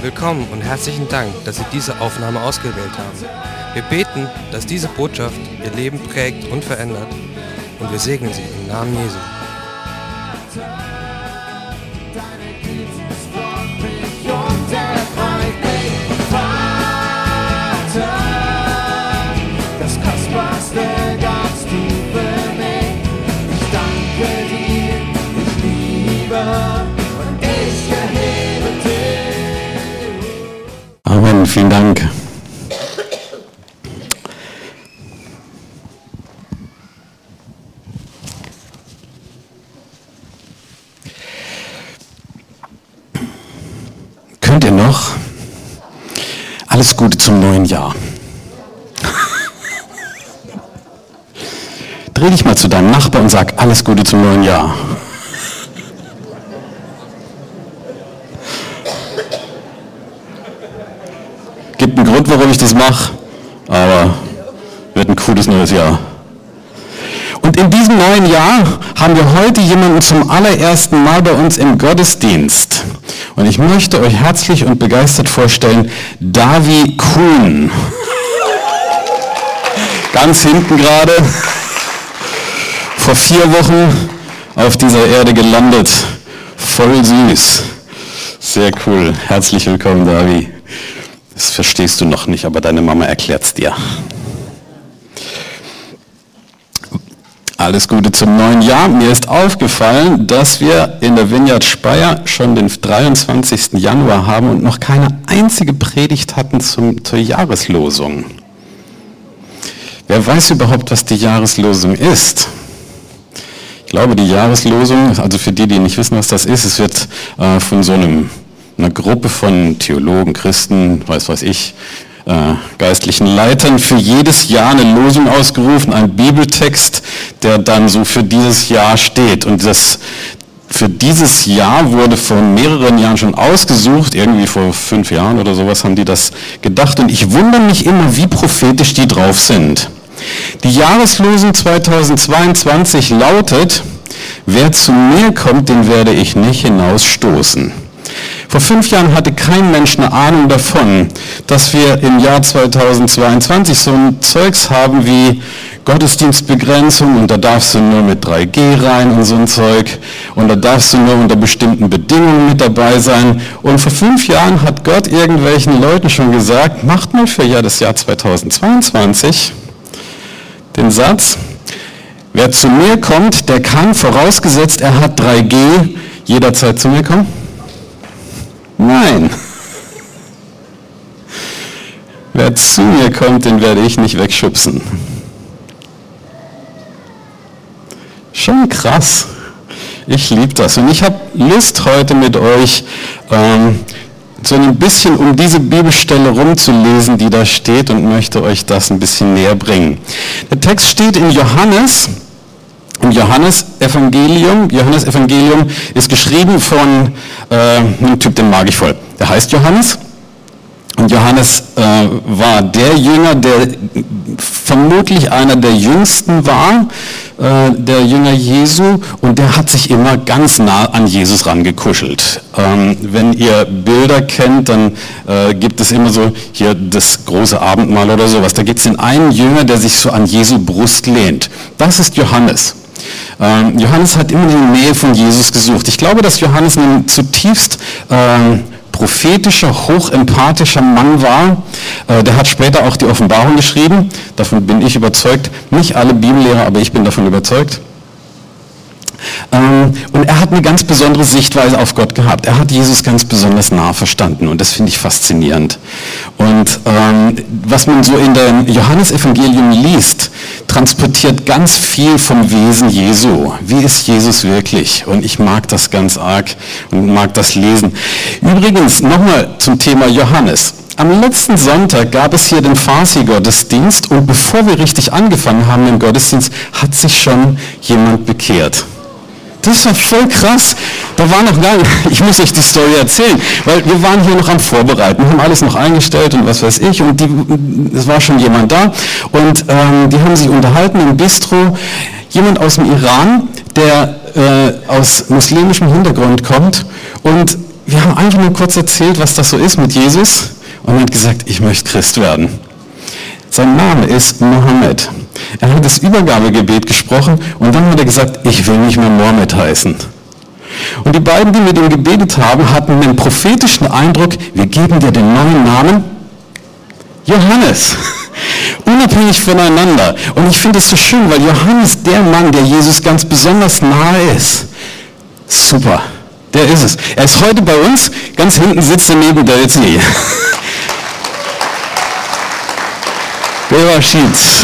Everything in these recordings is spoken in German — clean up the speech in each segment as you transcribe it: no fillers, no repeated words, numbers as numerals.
Willkommen und herzlichen Dank, dass Sie diese Aufnahme ausgewählt haben. Wir beten, dass diese Botschaft Ihr Leben prägt und verändert, und wir segnen Sie im Namen Jesu. Das Kostbarste gab's du für mich. Ich danke dir, ich liebe und ich erhebe dich. Amen, vielen Dank. Könnt ihr noch? Alles Gute zum neuen Jahr. Dreh dich mal zu deinem Nachbar und sag alles Gute zum neuen Jahr. Gibt einen Grund, warum ich das mache, aber wird ein cooles neues Jahr. Und in diesem neuen Jahr haben wir heute jemanden zum allerersten Mal bei uns im Gottesdienst. Und ich möchte euch herzlich und begeistert vorstellen, Davi Kuhn. Ganz hinten gerade, vor 4 Wochen auf dieser Erde gelandet. Voll süß. Sehr cool. Herzlich willkommen, Davi. Das verstehst du noch nicht, aber deine Mama erklärt's dir. Alles Gute zum neuen Jahr. Mir ist aufgefallen, dass wir in der Vineyard Speyer schon den 23. Januar haben und noch keine einzige Predigt hatten zur Jahreslosung. Wer weiß überhaupt, was die Jahreslosung ist? Ich glaube, die Jahreslosung, also für die nicht wissen, was das ist, es wird von so einer Gruppe von Theologen, Christen, weiß ich, geistlichen Leitern für jedes Jahr eine Losung ausgerufen, ein Bibeltext, der dann so für dieses Jahr steht. Und für dieses Jahr wurde vor mehreren Jahren schon ausgesucht, irgendwie vor 5 Jahren oder sowas haben die das gedacht. Und ich wundere mich immer, wie prophetisch die drauf sind. Die Jahreslosung 2022 lautet: Wer zu mir kommt, den werde ich nicht hinausstoßen. Vor 5 Jahren hatte kein Mensch eine Ahnung davon, dass wir im Jahr 2022 so ein Zeugs haben wie Gottesdienstbegrenzung und da darfst du nur mit 3G rein und so ein Zeug und da darfst du nur unter bestimmten Bedingungen mit dabei sein. Und vor 5 Jahren hat Gott irgendwelchen Leuten schon gesagt, macht mal für das Jahr 2022 den Satz: Wer zu mir kommt, der kann, vorausgesetzt er hat 3G, jederzeit zu mir kommen? Nein. Wer zu mir kommt, den werde ich nicht wegschubsen. Schon krass. Ich liebe das. Und ich habe Lust, heute mit euch so ein bisschen um diese Bibelstelle rumzulesen, die da steht, und möchte euch das ein bisschen näher bringen. Der Text steht in Johannes. Im Johannesevangelium. Johannesevangelium ist geschrieben von einem Typ, den mag ich voll. Der heißt Johannes. Und Johannes war der Jünger, der vermutlich einer der jüngsten war, der Jünger Jesu, und der hat sich immer ganz nah an Jesus rangekuschelt. Wenn ihr Bilder kennt, dann gibt es immer so hier das große Abendmahl oder sowas. Da gibt es den einen Jünger, der sich so an Jesu Brust lehnt. Das ist Johannes. Johannes hat immer die Nähe von Jesus gesucht. Ich glaube, dass Johannes ein zutiefst prophetischer, hochempathischer Mann war. Der hat später auch die Offenbarung geschrieben. Davon bin ich überzeugt. Nicht alle Bibellehrer, aber ich bin davon überzeugt. Und er hat eine ganz besondere Sichtweise auf Gott gehabt. Er hat Jesus ganz besonders nah verstanden und das finde ich faszinierend. Und was man so in dem Johannesevangelium liest, transportiert ganz viel vom Wesen Jesu. Wie ist Jesus wirklich? Und ich mag das ganz arg und mag das lesen. Übrigens, nochmal zum Thema Johannes. Am letzten Sonntag gab es hier den Farsi-Gottesdienst und bevor wir richtig angefangen haben im Gottesdienst, hat sich schon jemand bekehrt. Das war voll krass. Da war noch gar nicht, ich muss euch die Story erzählen, weil wir waren hier noch am Vorbereiten, haben alles noch eingestellt und was weiß ich, und es war schon jemand da und die haben sich unterhalten im Bistro. Jemand aus dem Iran, der aus muslimischem Hintergrund kommt und wir haben einfach nur kurz erzählt, was das so ist mit Jesus und er hat gesagt, ich möchte Christ werden. Sein Name ist Mohammed. Er hat das Übergabegebet gesprochen und dann hat er gesagt, ich will nicht mehr Mohammed heißen. Und die beiden, die mit ihm gebetet haben, hatten den prophetischen Eindruck, wir geben dir den neuen Namen Johannes. Unabhängig voneinander. Und ich finde es so schön, weil Johannes der Mann, der Jesus ganz besonders nahe ist. Super, der ist es. Er ist heute bei uns, ganz hinten sitzt er neben der Etsy. Beva Schietz.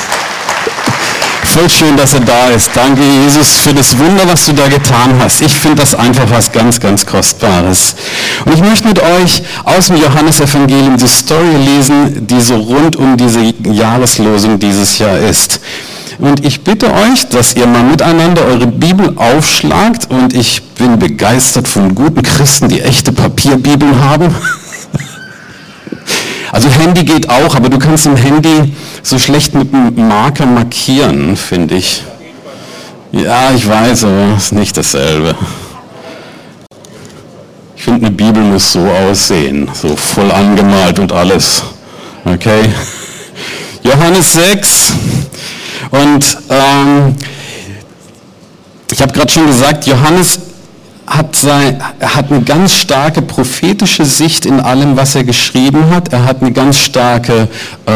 Voll schön, dass er da ist. Danke, Jesus, für das Wunder, was du da getan hast. Ich finde das einfach was ganz, ganz Kostbares. Und ich möchte mit euch aus dem Johannesevangelium die Story lesen, die so rund um diese Jahreslosung dieses Jahr ist. Und ich bitte euch, dass ihr mal miteinander eure Bibel aufschlagt. Und ich bin begeistert von guten Christen, die echte Papierbibeln haben. Also Handy geht auch, aber du kannst im Handy so schlecht mit einem Marker markieren, finde ich. Ja, ich weiß, aber es ist nicht dasselbe. Ich finde, eine Bibel muss so aussehen, so voll angemalt und alles. Okay? Johannes 6. Und ich habe gerade schon gesagt, Johannes hat eine ganz starke prophetische Sicht in allem, was er geschrieben hat. Er hat eine ganz starke,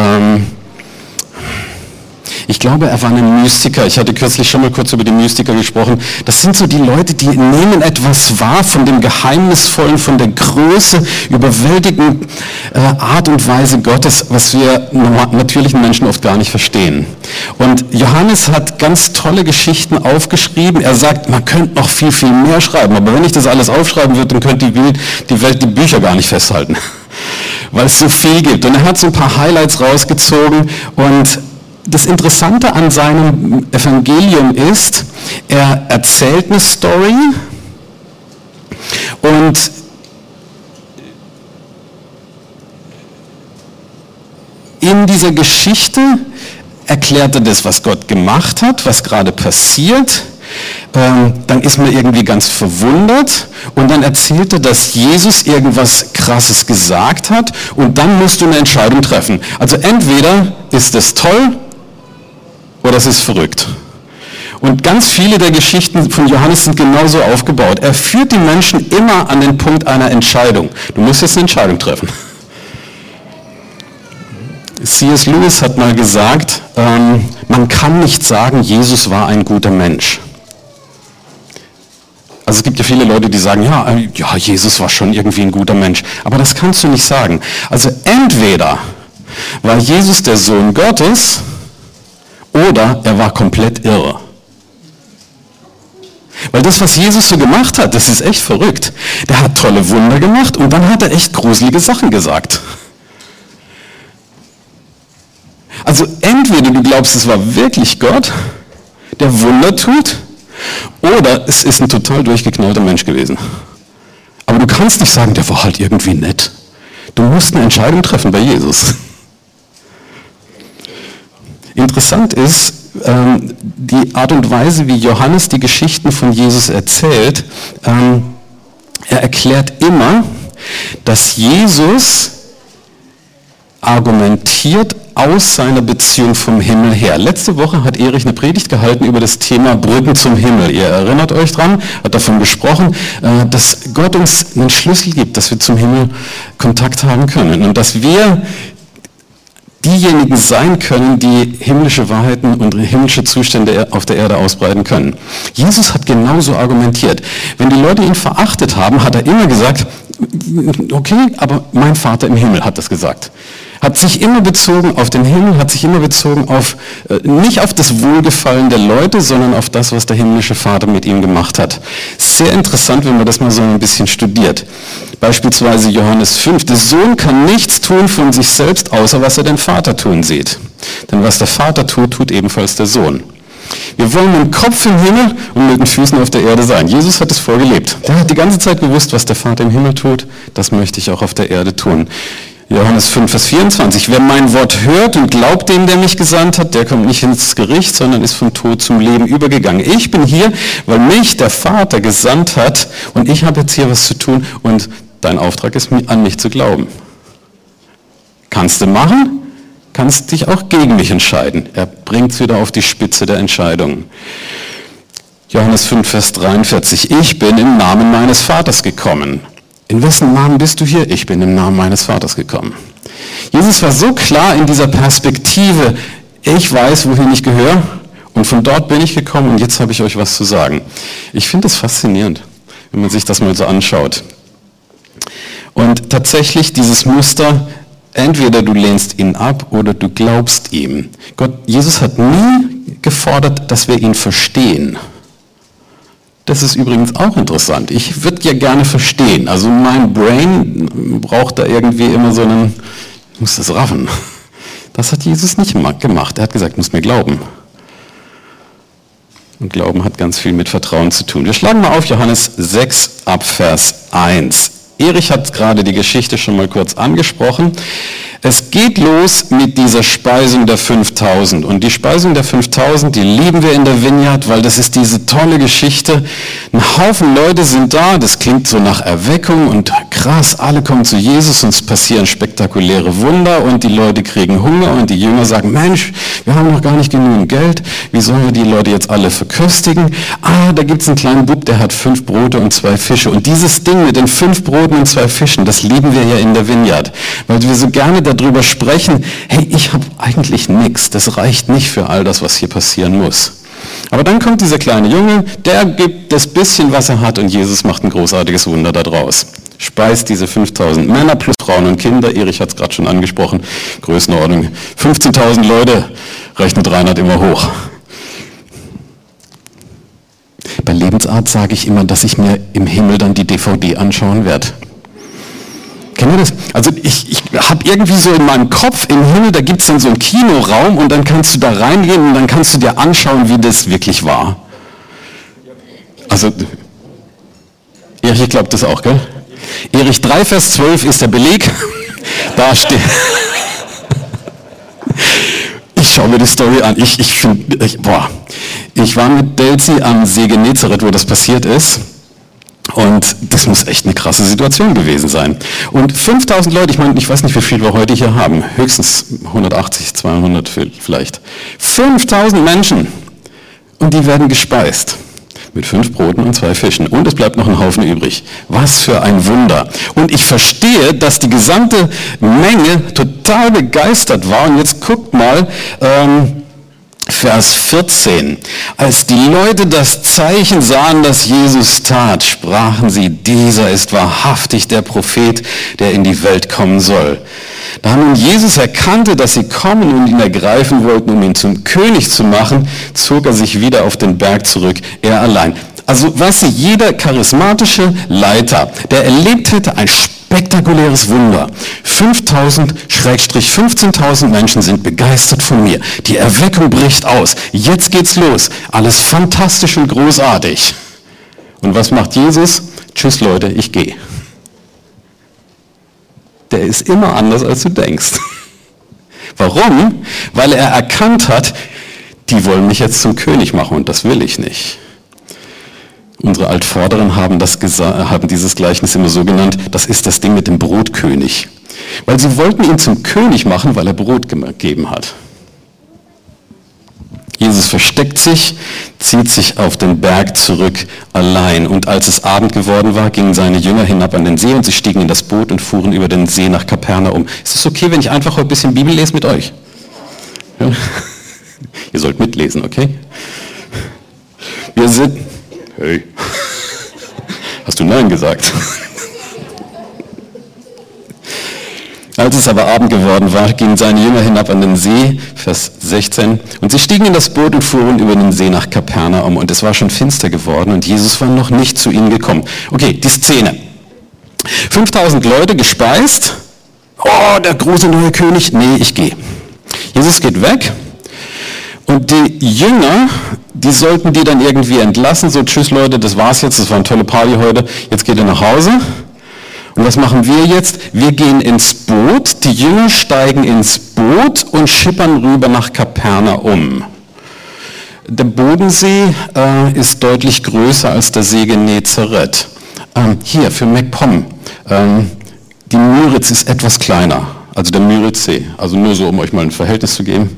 ich glaube, er war ein Mystiker. Ich hatte kürzlich schon mal kurz über die Mystiker gesprochen. Das sind so die Leute, die nehmen etwas wahr von dem Geheimnisvollen, von der Größe, überwältigenden Art und Weise Gottes, was wir natürlichen Menschen oft gar nicht verstehen. Und Johannes hat ganz tolle Geschichten aufgeschrieben. Er sagt, man könnte noch viel, viel mehr schreiben. Aber wenn ich das alles aufschreiben würde, dann könnte die Welt die Bücher gar nicht festhalten. Weil es so viel gibt. Und er hat so ein paar Highlights rausgezogen. Und das Interessante an seinem Evangelium ist, er erzählt eine Story und in dieser Geschichte erklärt er das, was Gott gemacht hat, was gerade passiert. Dann ist man irgendwie ganz verwundert und dann erzählt er, dass Jesus irgendwas Krasses gesagt hat und dann musst du eine Entscheidung treffen. Also entweder ist es toll oder es ist verrückt. Und ganz viele der Geschichten von Johannes sind genauso aufgebaut. Er führt die Menschen immer an den Punkt einer Entscheidung. Du musst jetzt eine Entscheidung treffen. C.S. Lewis hat mal gesagt, man kann nicht sagen, Jesus war ein guter Mensch. Also es gibt ja viele Leute, die sagen, ja, Jesus war schon irgendwie ein guter Mensch. Aber das kannst du nicht sagen. Also entweder war Jesus der Sohn Gottes, oder er war komplett irre. Weil das, was Jesus so gemacht hat, das ist echt verrückt. Der hat tolle Wunder gemacht und dann hat er echt gruselige Sachen gesagt. Also entweder du glaubst, es war wirklich Gott, der Wunder tut, oder es ist ein total durchgeknallter Mensch gewesen. Aber du kannst nicht sagen, der war halt irgendwie nett. Du musst eine Entscheidung treffen bei Jesus. Interessant ist die Art und Weise, wie Johannes die Geschichten von Jesus erzählt. Er erklärt immer, dass Jesus argumentiert aus seiner Beziehung vom Himmel her. Letzte Woche hat Erich eine Predigt gehalten über das Thema Brücken zum Himmel. Ihr erinnert euch dran, hat davon gesprochen, dass Gott uns einen Schlüssel gibt, dass wir zum Himmel Kontakt haben können und dass wir diejenigen sein können, die himmlische Wahrheiten und himmlische Zustände auf der Erde ausbreiten können. Jesus hat genauso argumentiert. Wenn die Leute ihn verachtet haben, hat er immer gesagt, okay, aber mein Vater im Himmel hat das gesagt. Hat sich immer bezogen auf den Himmel, hat sich immer bezogen auf, nicht auf das Wohlgefallen der Leute, sondern auf das, was der himmlische Vater mit ihm gemacht hat. Sehr interessant, wenn man das mal so ein bisschen studiert. Beispielsweise Johannes 5. Der Sohn kann nichts tun von sich selbst, außer was er den Vater tun sieht. Denn was der Vater tut, tut ebenfalls der Sohn. Wir wollen mit dem Kopf im Himmel und mit den Füßen auf der Erde sein. Jesus hat es vorgelebt. Der hat die ganze Zeit gewusst, was der Vater im Himmel tut. Das möchte ich auch auf der Erde tun. Johannes 5, Vers 24. Wer mein Wort hört und glaubt dem, der mich gesandt hat, der kommt nicht ins Gericht, sondern ist vom Tod zum Leben übergegangen. Ich bin hier, weil mich der Vater gesandt hat und ich habe jetzt hier was zu tun und dein Auftrag ist, an mich zu glauben. Kannst du machen, kannst dich auch gegen mich entscheiden. Er bringt es wieder auf die Spitze der Entscheidung. Johannes 5, Vers 43. Ich bin im Namen meines Vaters gekommen. In wessen Namen bist du hier? Ich bin im Namen meines Vaters gekommen. Jesus war so klar in dieser Perspektive, ich weiß, wohin ich gehöre und von dort bin ich gekommen und jetzt habe ich euch was zu sagen. Ich finde das faszinierend, wenn man sich das mal so anschaut. Und tatsächlich dieses Muster, entweder du lehnst ihn ab oder du glaubst ihm. Jesus hat nie gefordert, dass wir ihn verstehen. Das ist übrigens auch interessant. Ich würde ja gerne verstehen. Also mein Brain braucht da irgendwie immer so einen, ich muss das raffen. Das hat Jesus nicht gemacht. Er hat gesagt, du musst mir glauben. Und Glauben hat ganz viel mit Vertrauen zu tun. Wir schlagen mal auf Johannes 6 ab Vers 1. Erich hat gerade die Geschichte schon mal kurz angesprochen. Es geht los mit dieser Speisung der 5000. Und die Speisung der 5000, die lieben wir in der Vineyard, weil das ist diese tolle Geschichte. Ein Haufen Leute sind da, das klingt so nach Erweckung und krass, alle kommen zu Jesus und es passieren spektakuläre Wunder und die Leute kriegen Hunger und die Jünger sagen, Mensch, wir haben noch gar nicht genügend Geld, wie sollen wir die Leute jetzt alle verköstigen? Da gibt es einen kleinen Bub, der hat 5 Brote und 2 Fische. Und dieses Ding mit den 5 Broten und 2 Fischen, das lieben wir ja in der Vineyard, weil wir so gerne darüber sprechen, hey, ich habe eigentlich nichts, das reicht nicht für all das, was hier passieren muss. Aber dann kommt dieser kleine Junge, der gibt das bisschen, was er hat und Jesus macht ein großartiges Wunder daraus. Speist diese 5000 Männer plus Frauen und Kinder, Erich hat es gerade schon angesprochen, Größenordnung 15.000 Leute, rechnet Reinhard immer hoch. Bei Lebensart sage ich immer, dass ich mir im Himmel dann die DVD anschauen werde. Kennt ihr das? Also ich habe irgendwie so in meinem Kopf, im Himmel, da gibt es dann so einen Kinoraum und dann kannst du da reingehen und dann kannst du dir anschauen, wie das wirklich war. Also, Erich glaubt das auch, gell? Erich 3, Vers 12 ist der Beleg. Da steht... Ich schaue mir die Story an. Ich war mit Delzi am See Genezareth, wo das passiert ist. Und das muss echt eine krasse Situation gewesen sein. Und 5000 Leute, ich weiß nicht, wie viel wir heute hier haben. Höchstens 180, 200 vielleicht. 5000 Menschen. Und die werden gespeist. Mit 5 Broten und 2 Fischen. Und es bleibt noch ein Haufen übrig. Was für ein Wunder. Und ich verstehe, dass die gesamte Menge total begeistert war. Und jetzt guckt mal, Vers 14. Als die Leute das Zeichen sahen, das Jesus tat, sprachen sie, dieser ist wahrhaftig der Prophet, der in die Welt kommen soll. Da nun Jesus erkannte, dass sie kommen und ihn ergreifen wollten, um ihn zum König zu machen, zog er sich wieder auf den Berg zurück, er allein. Also, weißt du, jeder charismatische Leiter, der erlebt hätte ein spektakuläres Wunder. 5.000-15.000 Menschen sind begeistert von mir. Die Erweckung bricht aus. Jetzt geht's los. Alles fantastisch und großartig. Und was macht Jesus? Tschüss Leute, ich gehe. Der ist immer anders, als du denkst. Warum? Weil er erkannt hat, die wollen mich jetzt zum König machen und das will ich nicht. Unsere Altvorderen haben dieses Gleichnis immer so genannt, das ist das Ding mit dem Brotkönig. Weil sie wollten ihn zum König machen, weil er Brot gegeben hat. Jesus versteckt sich, zieht sich auf den Berg zurück allein. Und als es Abend geworden war, gingen seine Jünger hinab an den See und sie stiegen in das Boot und fuhren über den See nach Kapernaum. Ist es okay, wenn ich einfach heute ein bisschen Bibel lese mit euch? Ja? Ihr sollt mitlesen, okay? Wir sind... Hey, hast du Nein gesagt? Als es aber Abend geworden war, gingen seine Jünger hinab an den See, Vers 16, und sie stiegen in das Boot und fuhren über den See nach Kapernaum, und es war schon finster geworden, und Jesus war noch nicht zu ihnen gekommen. Okay, die Szene. 5000 Leute gespeist. Oh, der große neue König. Nee, ich gehe. Jesus geht weg. Und die Jünger, die sollten die dann irgendwie entlassen. So, tschüss Leute, das war's jetzt, das war eine tolle Party heute. Jetzt geht ihr nach Hause. Und was machen wir jetzt? Wir gehen ins Boot, die Jünger steigen ins Boot und schippern rüber nach Kapernaum. Der Bodensee ist deutlich größer als der See Genezareth. Hier für MacPom, die Müritz ist etwas kleiner, also der Müritzsee, also nur so, um euch mal ein Verhältnis zu geben.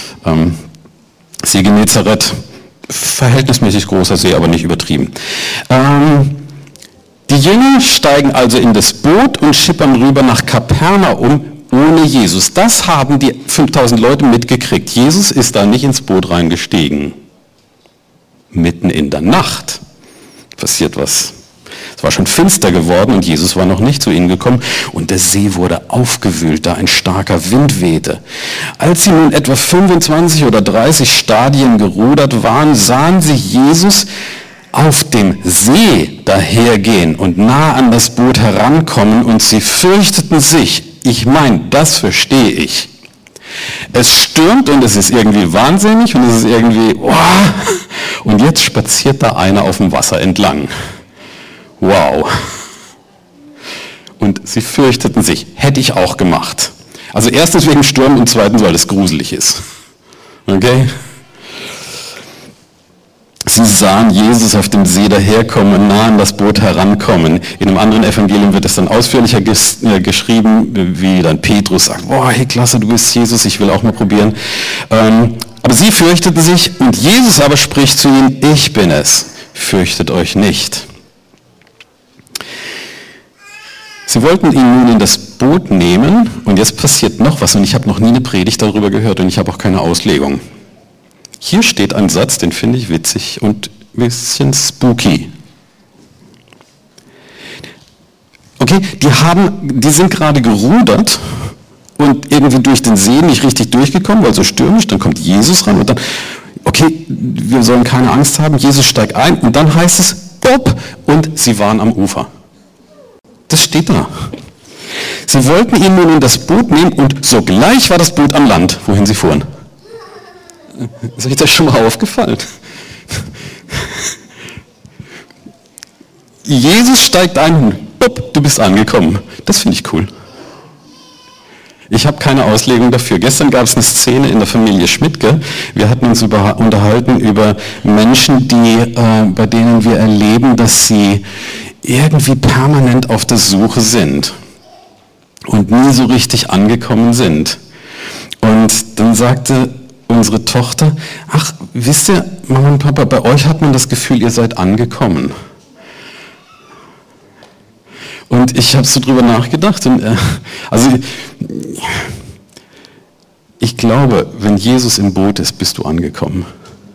See Genezareth, verhältnismäßig großer See, aber nicht übertrieben. Die Jünger steigen also in das Boot und schippern rüber nach Kapernaum ohne Jesus. Das haben die 5000 Leute mitgekriegt. Jesus ist da nicht ins Boot reingestiegen. Mitten in der Nacht passiert was. Es war schon finster geworden und Jesus war noch nicht zu ihnen gekommen und der See wurde aufgewühlt, da ein starker Wind wehte. Als sie nun etwa 25 oder 30 Stadien gerudert waren, sahen sie Jesus auf dem See dahergehen und nah an das Boot herankommen und sie fürchteten sich. Ich meine, das verstehe ich. Es stürmt und es ist irgendwie wahnsinnig und es ist irgendwie, und jetzt spaziert da einer auf dem Wasser entlang. Wow. Und sie fürchteten sich. Hätte ich auch gemacht. Also erstens wegen Sturm und zweitens, weil es gruselig ist. Okay? Sie sahen Jesus auf dem See daherkommen und nah an das Boot herankommen. In einem anderen Evangelium wird es dann ausführlicher geschrieben, wie dann Petrus sagt, boah, hey klasse, du bist Jesus, ich will auch mal probieren. Aber sie fürchteten sich und Jesus aber spricht zu ihnen, ich bin es, fürchtet euch nicht. Sie wollten ihn nun in das Boot nehmen und jetzt passiert noch was und ich habe noch nie eine Predigt darüber gehört und ich habe auch keine Auslegung. Hier steht ein Satz, den finde ich witzig und ein bisschen spooky. Okay, die sind gerade gerudert und irgendwie durch den See nicht richtig durchgekommen, weil so stürmisch, dann kommt Jesus ran und dann, okay, wir sollen keine Angst haben, Jesus steigt ein und dann heißt es, bopp, und sie waren am Ufer. Das steht da. Sie wollten ihn nun in das Boot nehmen und sogleich war das Boot am Land, wohin sie fuhren. Ist euch das schon mal aufgefallen? Jesus steigt ein und bupp, du bist angekommen. Das finde ich cool. Ich habe keine Auslegung dafür. Gestern gab es eine Szene in der Familie Schmidtke. Wir hatten uns unterhalten über Menschen, bei denen wir erleben, dass sie irgendwie permanent auf der Suche sind und nie so richtig angekommen sind. Und dann sagte unsere Tochter, ach, wisst ihr, Mama und Papa, bei euch hat man das Gefühl, ihr seid angekommen. Und ich habe so drüber nachgedacht. Und, ich glaube, wenn Jesus im Boot ist, bist du angekommen.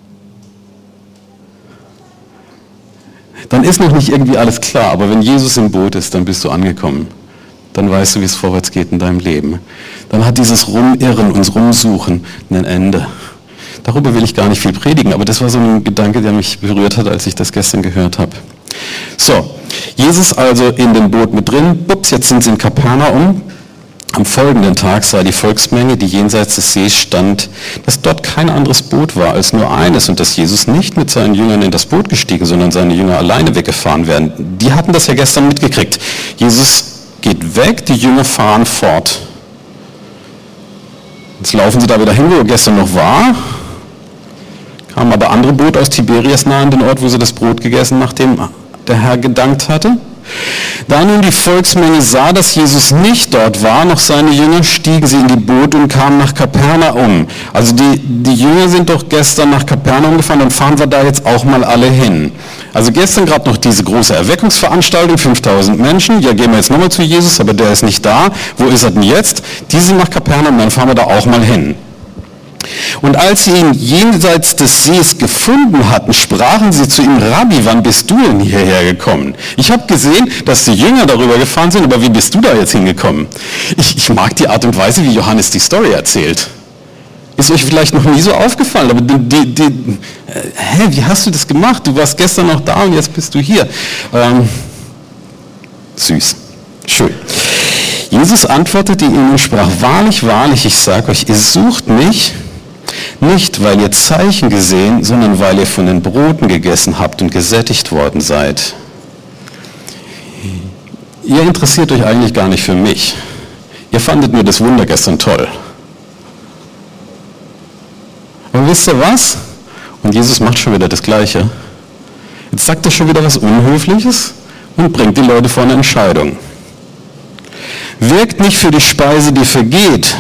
Dann ist noch nicht irgendwie alles klar, aber wenn Jesus im Boot ist, dann bist du angekommen. Dann weißt du, wie es vorwärts geht in deinem Leben. Dann hat dieses Rumirren und Rumsuchen ein Ende. Darüber will ich gar nicht viel predigen, aber das war so ein Gedanke, der mich berührt hat, als ich das gestern gehört habe. So, Jesus also in dem Boot mit drin, ups, jetzt sind sie in Kapernaum. Am folgenden Tag sah die Volksmenge, die jenseits des Sees stand, dass dort kein anderes Boot war als nur eines und dass Jesus nicht mit seinen Jüngern in das Boot gestiegen, sondern seine Jünger alleine weggefahren wären. Die hatten das ja gestern mitgekriegt. Jesus geht weg, die Jünger fahren fort. Jetzt laufen sie da wieder hin, wo er gestern noch war. Kamen aber andere Boote aus Tiberias nahe an den Ort, wo sie das Brot gegessen, nachdem der Herr gedankt hatte. Da nun die Volksmenge sah, dass Jesus nicht dort war, noch seine Jünger, stiegen sie in die Boote und kamen nach Kapernaum. Also die Jünger sind doch gestern nach Kapernaum gefahren, dann fahren wir da jetzt auch mal alle hin. Also gestern gerade noch diese große Erweckungsveranstaltung, 5000 Menschen, ja gehen wir jetzt nochmal zu Jesus, aber der ist nicht da. Wo ist er denn jetzt? Die sind nach Kapernaum, dann fahren wir da auch mal hin. Und als sie ihn jenseits des Sees gefunden hatten, sprachen sie zu ihm, Rabbi, wann bist du denn hierher gekommen? Ich habe gesehen, dass die Jünger darüber gefahren sind, aber wie bist du da jetzt hingekommen? Ich mag die Art und Weise, wie Johannes die Story erzählt. Ist euch vielleicht noch nie so aufgefallen, aber wie hast du das gemacht? Du warst gestern noch da und jetzt bist du hier. Süß, schön. Jesus antwortete ihnen und sprach, wahrlich, wahrlich, ich sage euch, ihr sucht mich, nicht, weil ihr Zeichen gesehen, sondern weil ihr von den Broten gegessen habt und gesättigt worden seid. ihr interessiert euch eigentlich gar nicht für mich. Ihr fandet nur das Wunder gestern toll. Aber wisst ihr was? Und Jesus macht schon wieder das Gleiche. Jetzt sagt er schon wieder was Unhöfliches und bringt die Leute vor eine Entscheidung. Wirkt nicht für die Speise, die vergeht,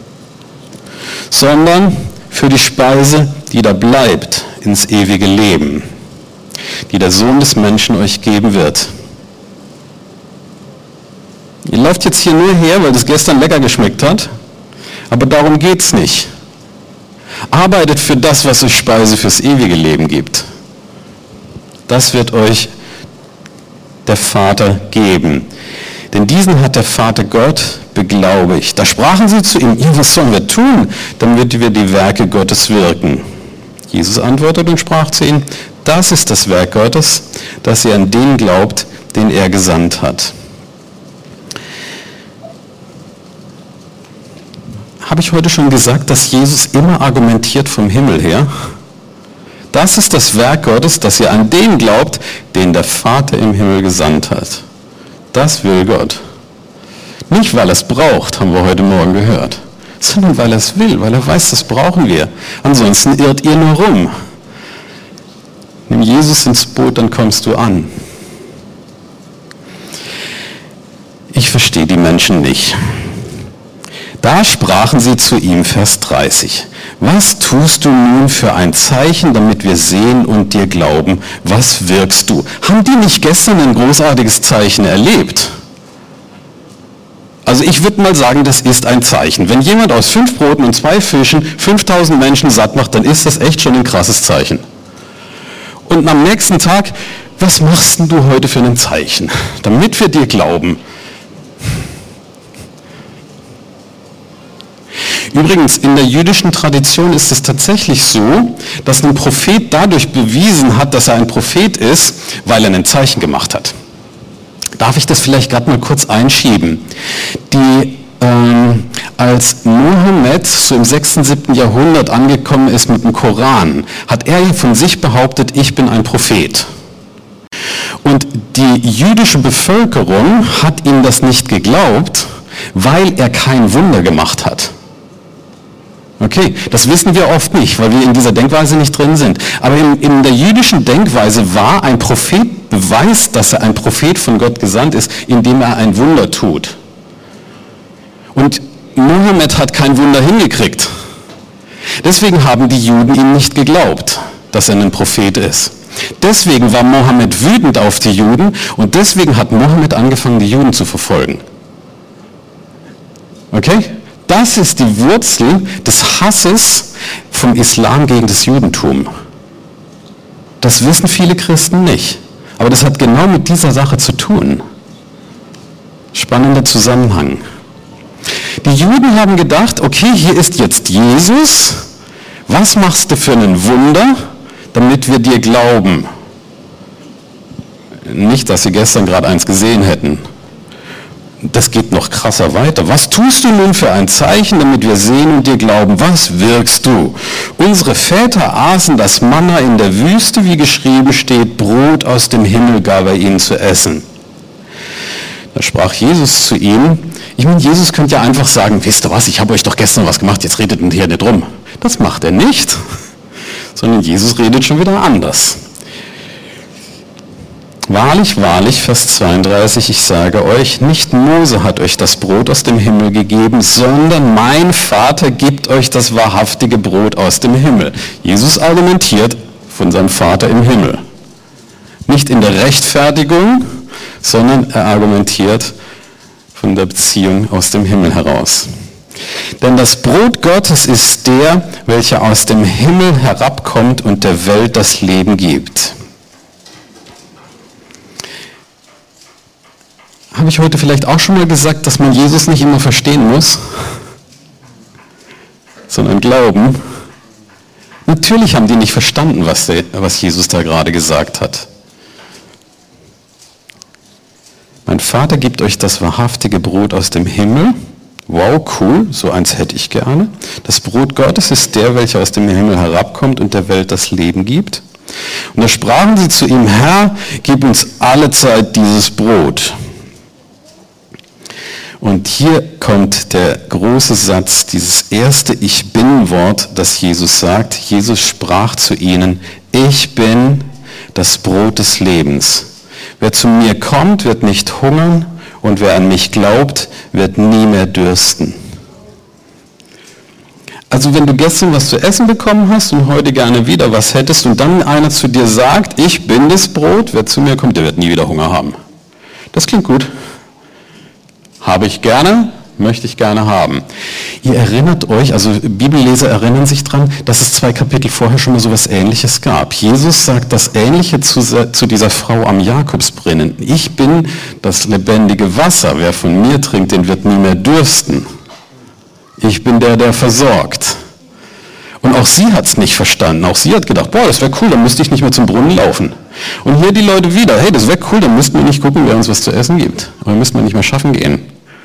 sondern für die Speise, die da bleibt, ins ewige Leben, die der Sohn des Menschen euch geben wird. Ihr lauft jetzt hier nur her, weil das gestern lecker geschmeckt hat, aber darum geht's nicht. Arbeitet für das, was euch Speise fürs ewige Leben gibt. Das wird euch der Vater geben. Denn diesen hat der Vater Gott beglaubigt. Da sprachen sie zu ihm, was sollen wir tun, damit wir die Werke Gottes wirken? Jesus antwortete und sprach zu ihnen, das ist das Werk Gottes, dass ihr an den glaubt, den er gesandt hat. Habe ich heute schon gesagt, dass Jesus immer argumentiert vom Himmel her? Das ist das Werk Gottes, dass ihr an den glaubt, den der Vater im Himmel gesandt hat. Das will Gott. Nicht, weil er es braucht, haben wir heute Morgen gehört, sondern weil er es will, weil er weiß, das brauchen wir. Ansonsten irrt ihr nur rum. Nimm Jesus ins Boot, dann kommst du an. Ich verstehe die Menschen nicht. Da sprachen sie zu ihm, Vers 30, was tust du nun für ein Zeichen, damit wir sehen und dir glauben? Was wirkst du? Haben die nicht gestern ein großartiges Zeichen erlebt? Also ich würde mal sagen, das ist ein Zeichen. Wenn jemand aus 5 Broten und 2 Fischen 5000 Menschen satt macht, dann ist das echt schon ein krasses Zeichen. Und am nächsten Tag, was machst denn du heute für ein Zeichen, damit wir dir glauben? Übrigens, in der jüdischen Tradition ist es tatsächlich so, dass ein Prophet dadurch bewiesen hat, dass er ein Prophet ist, weil er ein Zeichen gemacht hat. Darf ich das vielleicht gerade mal kurz einschieben? Als Mohammed so im 6. und 7. Jahrhundert angekommen ist mit dem Koran, hat er von sich behauptet, ich bin ein Prophet. Und die jüdische Bevölkerung hat ihm das nicht geglaubt, weil er kein Wunder gemacht hat. Okay, das wissen wir oft nicht, weil wir in dieser Denkweise nicht drin sind. Aber in der jüdischen Denkweise war ein Prophet beweist, dass er ein Prophet von Gott gesandt ist, indem er ein Wunder tut. Und Mohammed hat kein Wunder hingekriegt. Deswegen haben die Juden ihm nicht geglaubt, dass er ein Prophet ist. Deswegen war Mohammed wütend auf die Juden und deswegen hat Mohammed angefangen, die Juden zu verfolgen. Okay? Das ist die Wurzel des Hasses vom Islam gegen das Judentum. Das wissen viele Christen nicht. Aber das hat genau mit dieser Sache zu tun. Spannender Zusammenhang. Die Juden haben gedacht, okay, hier ist jetzt Jesus. Was machst du für ein Wunder, damit wir dir glauben? Nicht, dass sie gestern gerade eins gesehen hätten. Das geht noch krasser weiter. Was tust du nun für ein Zeichen, damit wir sehen und dir glauben? Was wirkst du? Unsere Väter aßen das Manna in der Wüste, wie geschrieben steht, Brot aus dem Himmel gab er ihnen zu essen. Da sprach Jesus zu ihm, ich meine, Jesus könnte ja einfach sagen, wisst ihr was, ich habe euch doch gestern was gemacht, jetzt redet ihr hier nicht rum. Das macht er nicht, sondern Jesus redet schon wieder anders. Wahrlich, wahrlich, Vers 32, ich sage euch, nicht Mose hat euch das Brot aus dem Himmel gegeben, sondern mein Vater gibt euch das wahrhaftige Brot aus dem Himmel. Jesus argumentiert von seinem Vater im Himmel. Nicht in der Rechtfertigung, sondern er argumentiert von der Beziehung aus dem Himmel heraus. Denn das Brot Gottes ist der, welcher aus dem Himmel herabkommt und der Welt das Leben gibt. Habe ich heute vielleicht auch schon mal gesagt, dass man Jesus nicht immer verstehen muss, sondern glauben. Natürlich haben die nicht verstanden, was Jesus da gerade gesagt hat. Mein Vater gibt euch das wahrhaftige Brot aus dem Himmel. Wow, cool, so eins hätte ich gerne. Das Brot Gottes ist der, welcher aus dem Himmel herabkommt und der Welt das Leben gibt. Und da sprachen sie zu ihm, Herr, gib uns alle Zeit dieses Brot. Und hier kommt der große Satz, dieses erste Ich Bin-Wort, das Jesus sagt. Jesus sprach zu ihnen, ich bin das Brot des Lebens. Wer zu mir kommt, wird nicht hungern und wer an mich glaubt, wird nie mehr dürsten. Also wenn du gestern was zu essen bekommen hast und heute gerne wieder was hättest und dann einer zu dir sagt, ich bin das Brot, wer zu mir kommt, der wird nie wieder Hunger haben. Das klingt gut. Habe ich gerne, möchte ich gerne haben. Ihr erinnert euch, also Bibelleser erinnern sich dran, dass es 2 Kapitel vorher schon mal so etwas Ähnliches gab. Jesus sagt das Ähnliche zu dieser Frau am Jakobsbrunnen. Ich bin das lebendige Wasser. Wer von mir trinkt, den wird nie mehr dürsten. Ich bin der, der versorgt. Und auch sie hat es nicht verstanden. Auch sie hat gedacht, boah, das wäre cool, dann müsste ich nicht mehr zum Brunnen laufen. Und hier die Leute wieder, hey, das wäre cool, dann müssten wir nicht gucken, wer uns was zu essen gibt. Aber müssten wir nicht mehr schaffen gehen.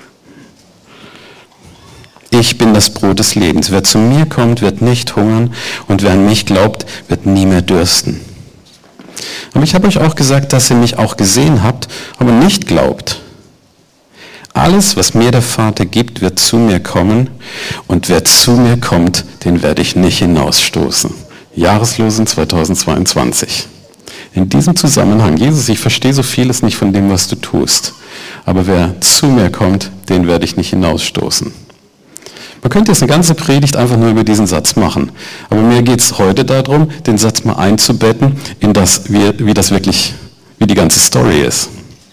Ich bin das Brot des Lebens. Wer zu mir kommt, wird nicht hungern und wer an mich glaubt, wird nie mehr dürsten. Aber ich habe euch auch gesagt, dass ihr mich auch gesehen habt, aber nicht glaubt. Alles, was mir der Vater gibt, wird zu mir kommen und wer zu mir kommt, den werde ich nicht hinausstoßen. Jahreslosen 2022. In diesem Zusammenhang, Jesus, ich verstehe so vieles nicht von dem, was du tust, aber wer zu mir kommt, den werde ich nicht hinausstoßen. Man könnte jetzt eine ganze Predigt einfach nur über diesen Satz machen, aber mir geht es heute darum, den Satz mal einzubetten in das, wie die ganze Story ist.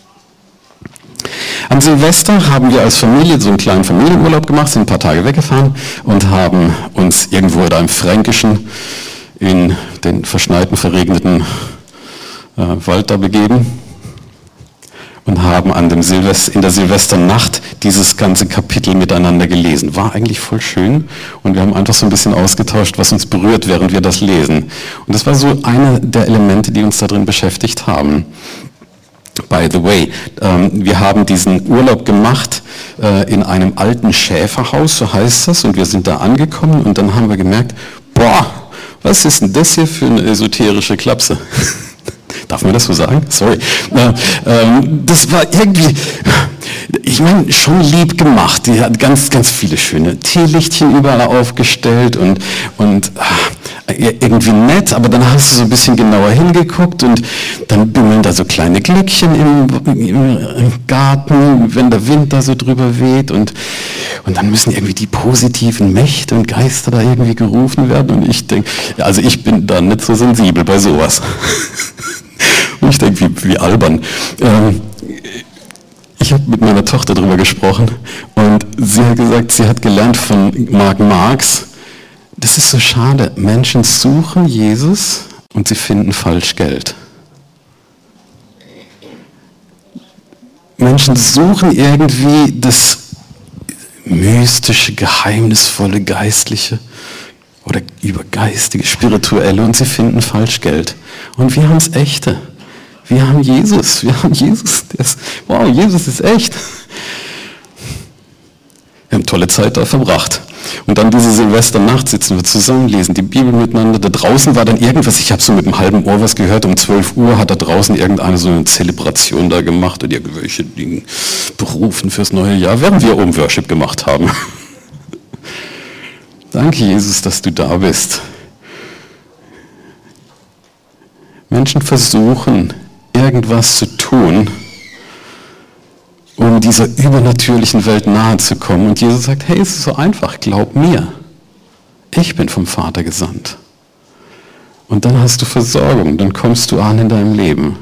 An Silvester haben wir als Familie so einen kleinen Familienurlaub gemacht, sind ein paar Tage weggefahren und haben uns irgendwo da im Fränkischen in den verschneiten, verregneten Wald da begeben und haben in der Silvesternacht dieses ganze Kapitel miteinander gelesen. War eigentlich voll schön und wir haben einfach so ein bisschen ausgetauscht, was uns berührt, während wir das lesen. Und das war so eine der Elemente, die uns da drin beschäftigt haben. By the way, wir haben diesen Urlaub gemacht in einem alten Schäferhaus, so heißt das, und wir sind da angekommen und dann haben wir gemerkt, boah, was ist denn das hier für eine esoterische Klapse? Darf man das so sagen? Sorry. Das war irgendwie, ich meine, schon lieb gemacht. Die hat ganz, ganz viele schöne Teelichtchen überall aufgestellt und irgendwie nett, aber dann hast du so ein bisschen genauer hingeguckt und dann bimmeln da so kleine Glöckchen im Garten, wenn der Wind da so drüber weht und dann müssen irgendwie die positiven Mächte und Geister da irgendwie gerufen werden und ich denke, also ich bin da nicht so sensibel bei sowas. Und ich denke, wie albern. Ich habe mit meiner Tochter darüber gesprochen und sie hat gesagt, sie hat gelernt von Marx, das ist so schade, Menschen suchen Jesus und sie finden falsch Geld. Menschen suchen irgendwie das mystische, geheimnisvolle, geistliche oder übergeistige, spirituelle und sie finden falsch Geld. Und wir haben das Echte. Wir haben Jesus. Wow, Jesus ist echt. Wir haben tolle Zeit da verbracht. Und dann diese Silvesternacht sitzen wir zusammen, lesen die Bibel miteinander. Da draußen war dann irgendwas, ich habe so mit einem halben Ohr was gehört, um 12 Uhr hat da draußen irgendeine so eine Zelebration da gemacht und irgendwelche Dinge berufen fürs neue Jahr, während wir oben Worship gemacht haben. Danke, Jesus, dass du da bist. Menschen versuchen, irgendwas zu tun, um dieser übernatürlichen Welt nahe zu kommen. Und Jesus sagt, hey, es ist so einfach, glaub mir. Ich bin vom Vater gesandt. Und dann hast du Versorgung, dann kommst du an in deinem Leben.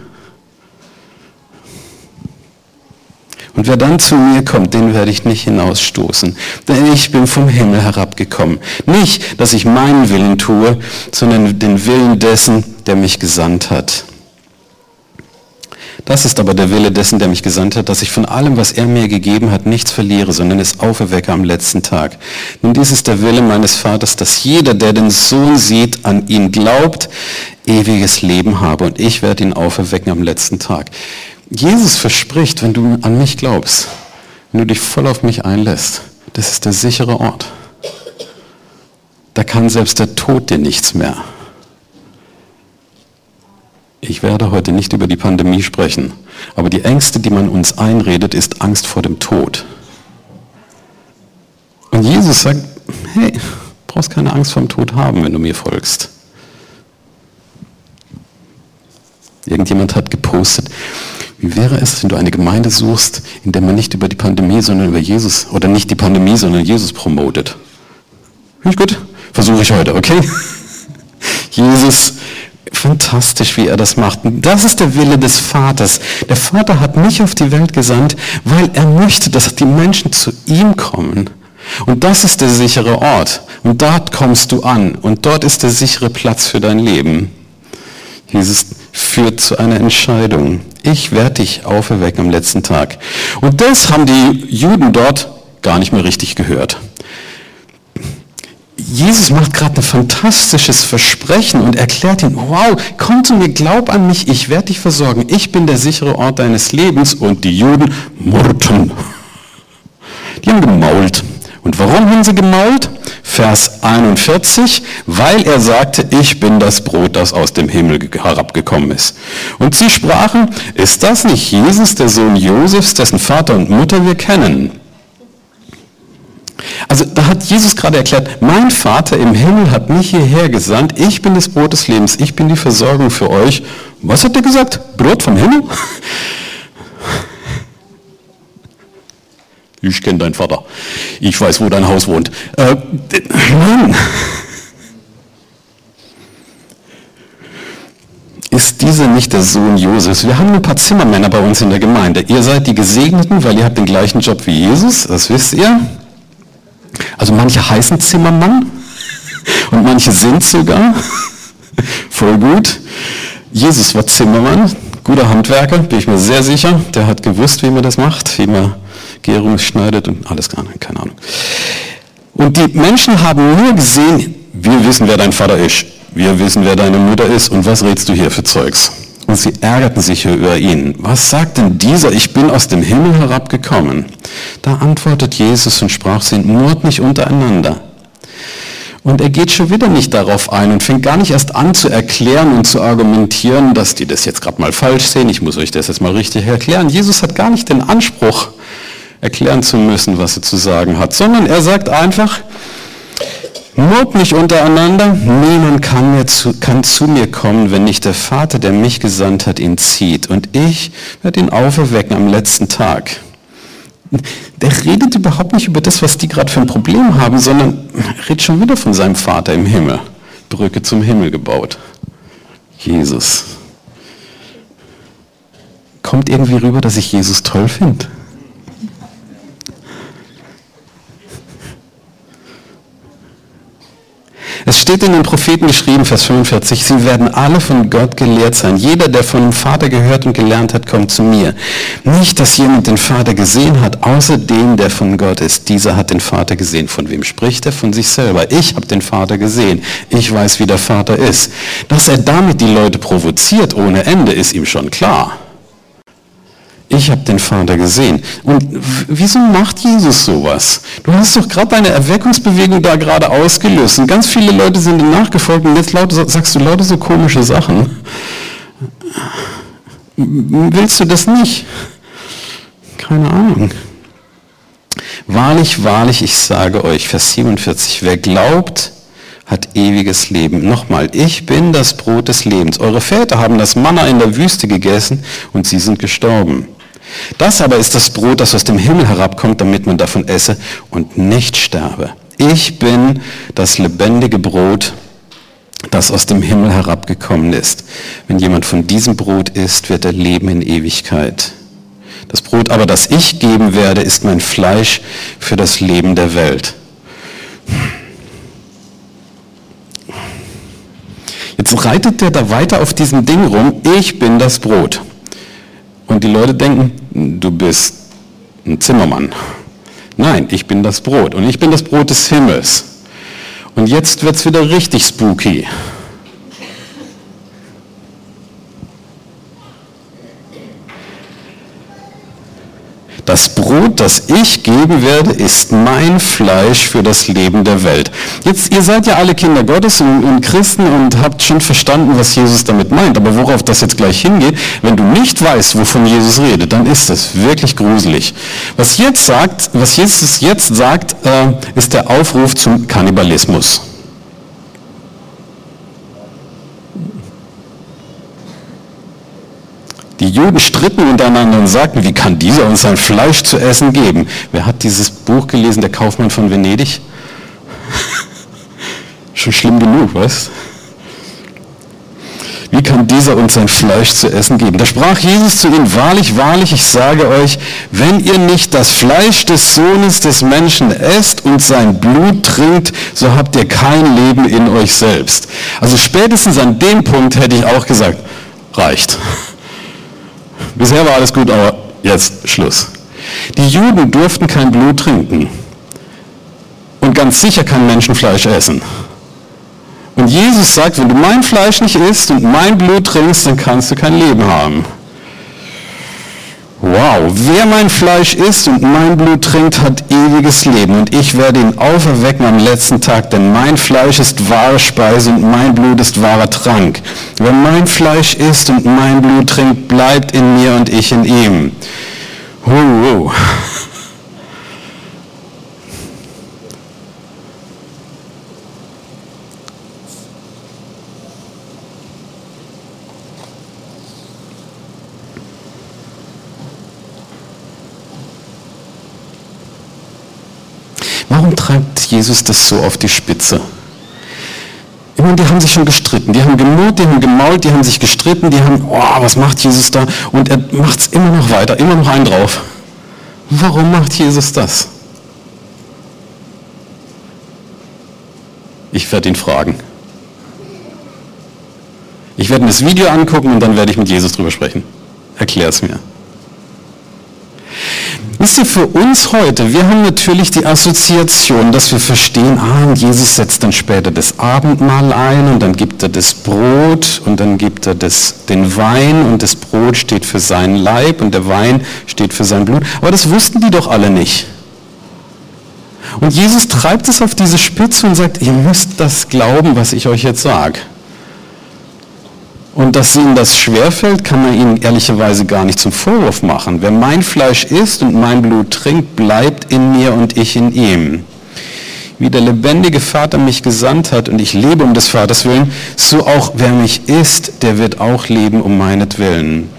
Und wer dann zu mir kommt, den werde ich nicht hinausstoßen. Denn ich bin vom Himmel herabgekommen. Nicht, dass ich meinen Willen tue, sondern den Willen dessen, der mich gesandt hat. Das ist aber der Wille dessen, der mich gesandt hat, dass ich von allem, was er mir gegeben hat, nichts verliere, sondern es auferwecke am letzten Tag. Nun, dies ist der Wille meines Vaters, dass jeder, der den Sohn sieht, an ihn glaubt, ewiges Leben habe. Und ich werde ihn auferwecken am letzten Tag. Jesus verspricht, wenn du an mich glaubst, wenn du dich voll auf mich einlässt, das ist der sichere Ort. Da kann selbst der Tod dir nichts mehr. Ich werde heute nicht über die Pandemie sprechen, aber die Ängste, die man uns einredet, ist Angst vor dem Tod. Und Jesus sagt, hey, du brauchst keine Angst vor dem Tod haben, wenn du mir folgst. Irgendjemand hat gepostet, wie wäre es, wenn du eine Gemeinde suchst, in der man nicht über die Pandemie, sondern über Jesus, oder nicht die Pandemie, sondern Jesus promotet. Finde ich gut? Versuche ich heute, okay? Jesus, fantastisch, wie er das macht. Und das ist der Wille des Vaters. Der Vater hat mich auf die Welt gesandt, weil er möchte, dass die Menschen zu ihm kommen. Und das ist der sichere Ort. Und dort kommst du an. Und dort ist der sichere Platz für dein Leben. Jesus führt zu einer Entscheidung. Ich werde dich auferwecken am letzten Tag. Und das haben die Juden dort gar nicht mehr richtig gehört. Jesus macht gerade ein fantastisches Versprechen und erklärt ihnen, wow, komm zu mir, glaub an mich, ich werde dich versorgen. Ich bin der sichere Ort deines Lebens. Und die Juden murrten. Die haben gemault. Und warum haben sie gemault? Vers 41, weil er sagte, ich bin das Brot, das aus dem Himmel herabgekommen ist. Und sie sprachen, ist das nicht Jesus, der Sohn Josefs, dessen Vater und Mutter wir kennen? Also da hat Jesus gerade erklärt, mein Vater im Himmel hat mich hierher gesandt, ich bin das Brot des Lebens, ich bin die Versorgung für euch. Was hat er gesagt? Brot vom Himmel? Ich kenne deinen Vater. Ich weiß, wo dein Haus wohnt. Nein. Ist dieser nicht der Sohn Josefs? Wir haben ein paar Zimmermänner bei uns in der Gemeinde. Ihr seid die Gesegneten, weil ihr habt den gleichen Job wie Jesus, das wisst ihr. Also manche heißen Zimmermann und manche sind sogar. Voll gut. Jesus war Zimmermann, guter Handwerker, bin ich mir sehr sicher. Der hat gewusst, wie man das macht, wie man Gärung schneidet und alles, keine Ahnung. Und die Menschen haben nur gesehen, wir wissen, wer dein Vater ist, wir wissen, wer deine Mutter ist und was redest du hier für Zeugs? Und sie ärgerten sich über ihn. Was sagt denn dieser, ich bin aus dem Himmel herabgekommen? Da antwortet Jesus und sprach sie, murrt nicht untereinander. Und er geht schon wieder nicht darauf ein und fängt gar nicht erst an zu erklären und zu argumentieren, dass die das jetzt gerade mal falsch sehen, ich muss euch das jetzt mal richtig erklären. Jesus hat gar nicht den Anspruch, erklären zu müssen, was er zu sagen hat, sondern er sagt einfach, murrt nicht untereinander, niemand kann zu mir kommen, wenn nicht der Vater, der mich gesandt hat, ihn zieht. Und ich werde ihn auferwecken am letzten Tag. Der redet überhaupt nicht über das, was die gerade für ein Problem haben, sondern redet schon wieder von seinem Vater im Himmel. Brücke zum Himmel gebaut. Jesus. Kommt irgendwie rüber, dass ich Jesus toll finde. Es steht in den Propheten geschrieben, Vers 45, sie werden alle von Gott gelehrt sein. Jeder, der von dem Vater gehört und gelernt hat, kommt zu mir. Nicht, dass jemand den Vater gesehen hat, außer dem, der von Gott ist. Dieser hat den Vater gesehen. Von wem spricht er? Von sich selber. Ich habe den Vater gesehen. Ich weiß, wie der Vater ist. Dass er damit die Leute provoziert ohne Ende, ist ihm schon klar. Ich habe den Vater gesehen. Und wieso macht Jesus sowas? Du hast doch gerade deine Erweckungsbewegung da gerade ausgelöst. Und ganz viele Leute sind ihm nachgefolgt und jetzt sagst du lauter so komische Sachen. Willst du das nicht? Keine Ahnung. Wahrlich, wahrlich, ich sage euch, Vers 47, wer glaubt, hat ewiges Leben. Nochmal, ich bin das Brot des Lebens. Eure Väter haben das Manna in der Wüste gegessen und sie sind gestorben. Das aber ist das Brot, das aus dem Himmel herabkommt, damit man davon esse und nicht sterbe. Ich bin das lebendige Brot, das aus dem Himmel herabgekommen ist. Wenn jemand von diesem Brot isst, wird er leben in Ewigkeit. Das Brot aber, das ich geben werde, ist mein Fleisch für das Leben der Welt. Jetzt reitet der da weiter auf diesem Ding rum, ich bin das Brot. Und die Leute denken, du bist ein Zimmermann. Nein, ich bin das Brot und ich bin das Brot des Himmels. Und jetzt wird es wieder richtig spooky. das Brot, das ich geben werde, ist mein Fleisch für das Leben der Welt. Jetzt, ihr seid ja alle Kinder Gottes und Christen und habt schon verstanden, was Jesus damit meint. Aber worauf das jetzt gleich hingeht, wenn du nicht weißt, wovon Jesus redet, dann ist das wirklich gruselig. Was Jesus jetzt sagt, ist der Aufruf zum Kannibalismus. Die Juden stritten untereinander und sagten, wie kann dieser uns sein Fleisch zu essen geben? Wer hat dieses Buch gelesen, der Kaufmann von Venedig? Schon schlimm genug, was? Wie kann dieser uns sein Fleisch zu essen geben? Da sprach Jesus zu ihnen, wahrlich, wahrlich, ich sage euch, wenn ihr nicht das Fleisch des Sohnes des Menschen esst und sein Blut trinkt, so habt ihr kein Leben in euch selbst. Also spätestens an dem Punkt hätte ich auch gesagt, reicht. Bisher war alles gut, aber jetzt Schluss. Die Juden durften kein Blut trinken und ganz sicher kein Menschenfleisch essen. Und Jesus sagt, wenn du mein Fleisch nicht isst und mein Blut trinkst, dann kannst du kein Leben haben. Wow, wer mein Fleisch isst und mein Blut trinkt, hat ewiges Leben und ich werde ihn auferwecken am letzten Tag, denn mein Fleisch ist wahre Speise und mein Blut ist wahrer Trank. Wer mein Fleisch isst und mein Blut trinkt, bleibt in mir und ich in ihm. Wow. Warum treibt Jesus das so auf die Spitze? Ich meine, die haben sich schon gestritten, die haben gemurrt, die haben gemault, die haben sich gestritten, die haben, was macht Jesus da? Und er macht es immer noch weiter, immer noch einen drauf. Warum macht Jesus das? Ich werde ihn fragen. Ich werde mir das Video angucken und dann werde ich mit Jesus drüber sprechen. Erklär es mir. Wisst ihr, für uns heute, wir haben natürlich die Assoziation, dass wir verstehen, Jesus setzt dann später das Abendmahl ein und dann gibt er das Brot und dann gibt er den Wein und das Brot steht für seinen Leib und der Wein steht für sein Blut. Aber das wussten die doch alle nicht. Und Jesus treibt es auf diese Spitze und sagt, ihr müsst das glauben, was ich euch jetzt sage. Und dass ihnen das schwerfällt, kann man ihnen ehrlicherweise gar nicht zum Vorwurf machen. Wer mein Fleisch isst und mein Blut trinkt, bleibt in mir und ich in ihm. Wie der lebendige Vater mich gesandt hat und ich lebe um des Vaters willen, so auch wer mich isst, der wird auch leben um meinetwillen.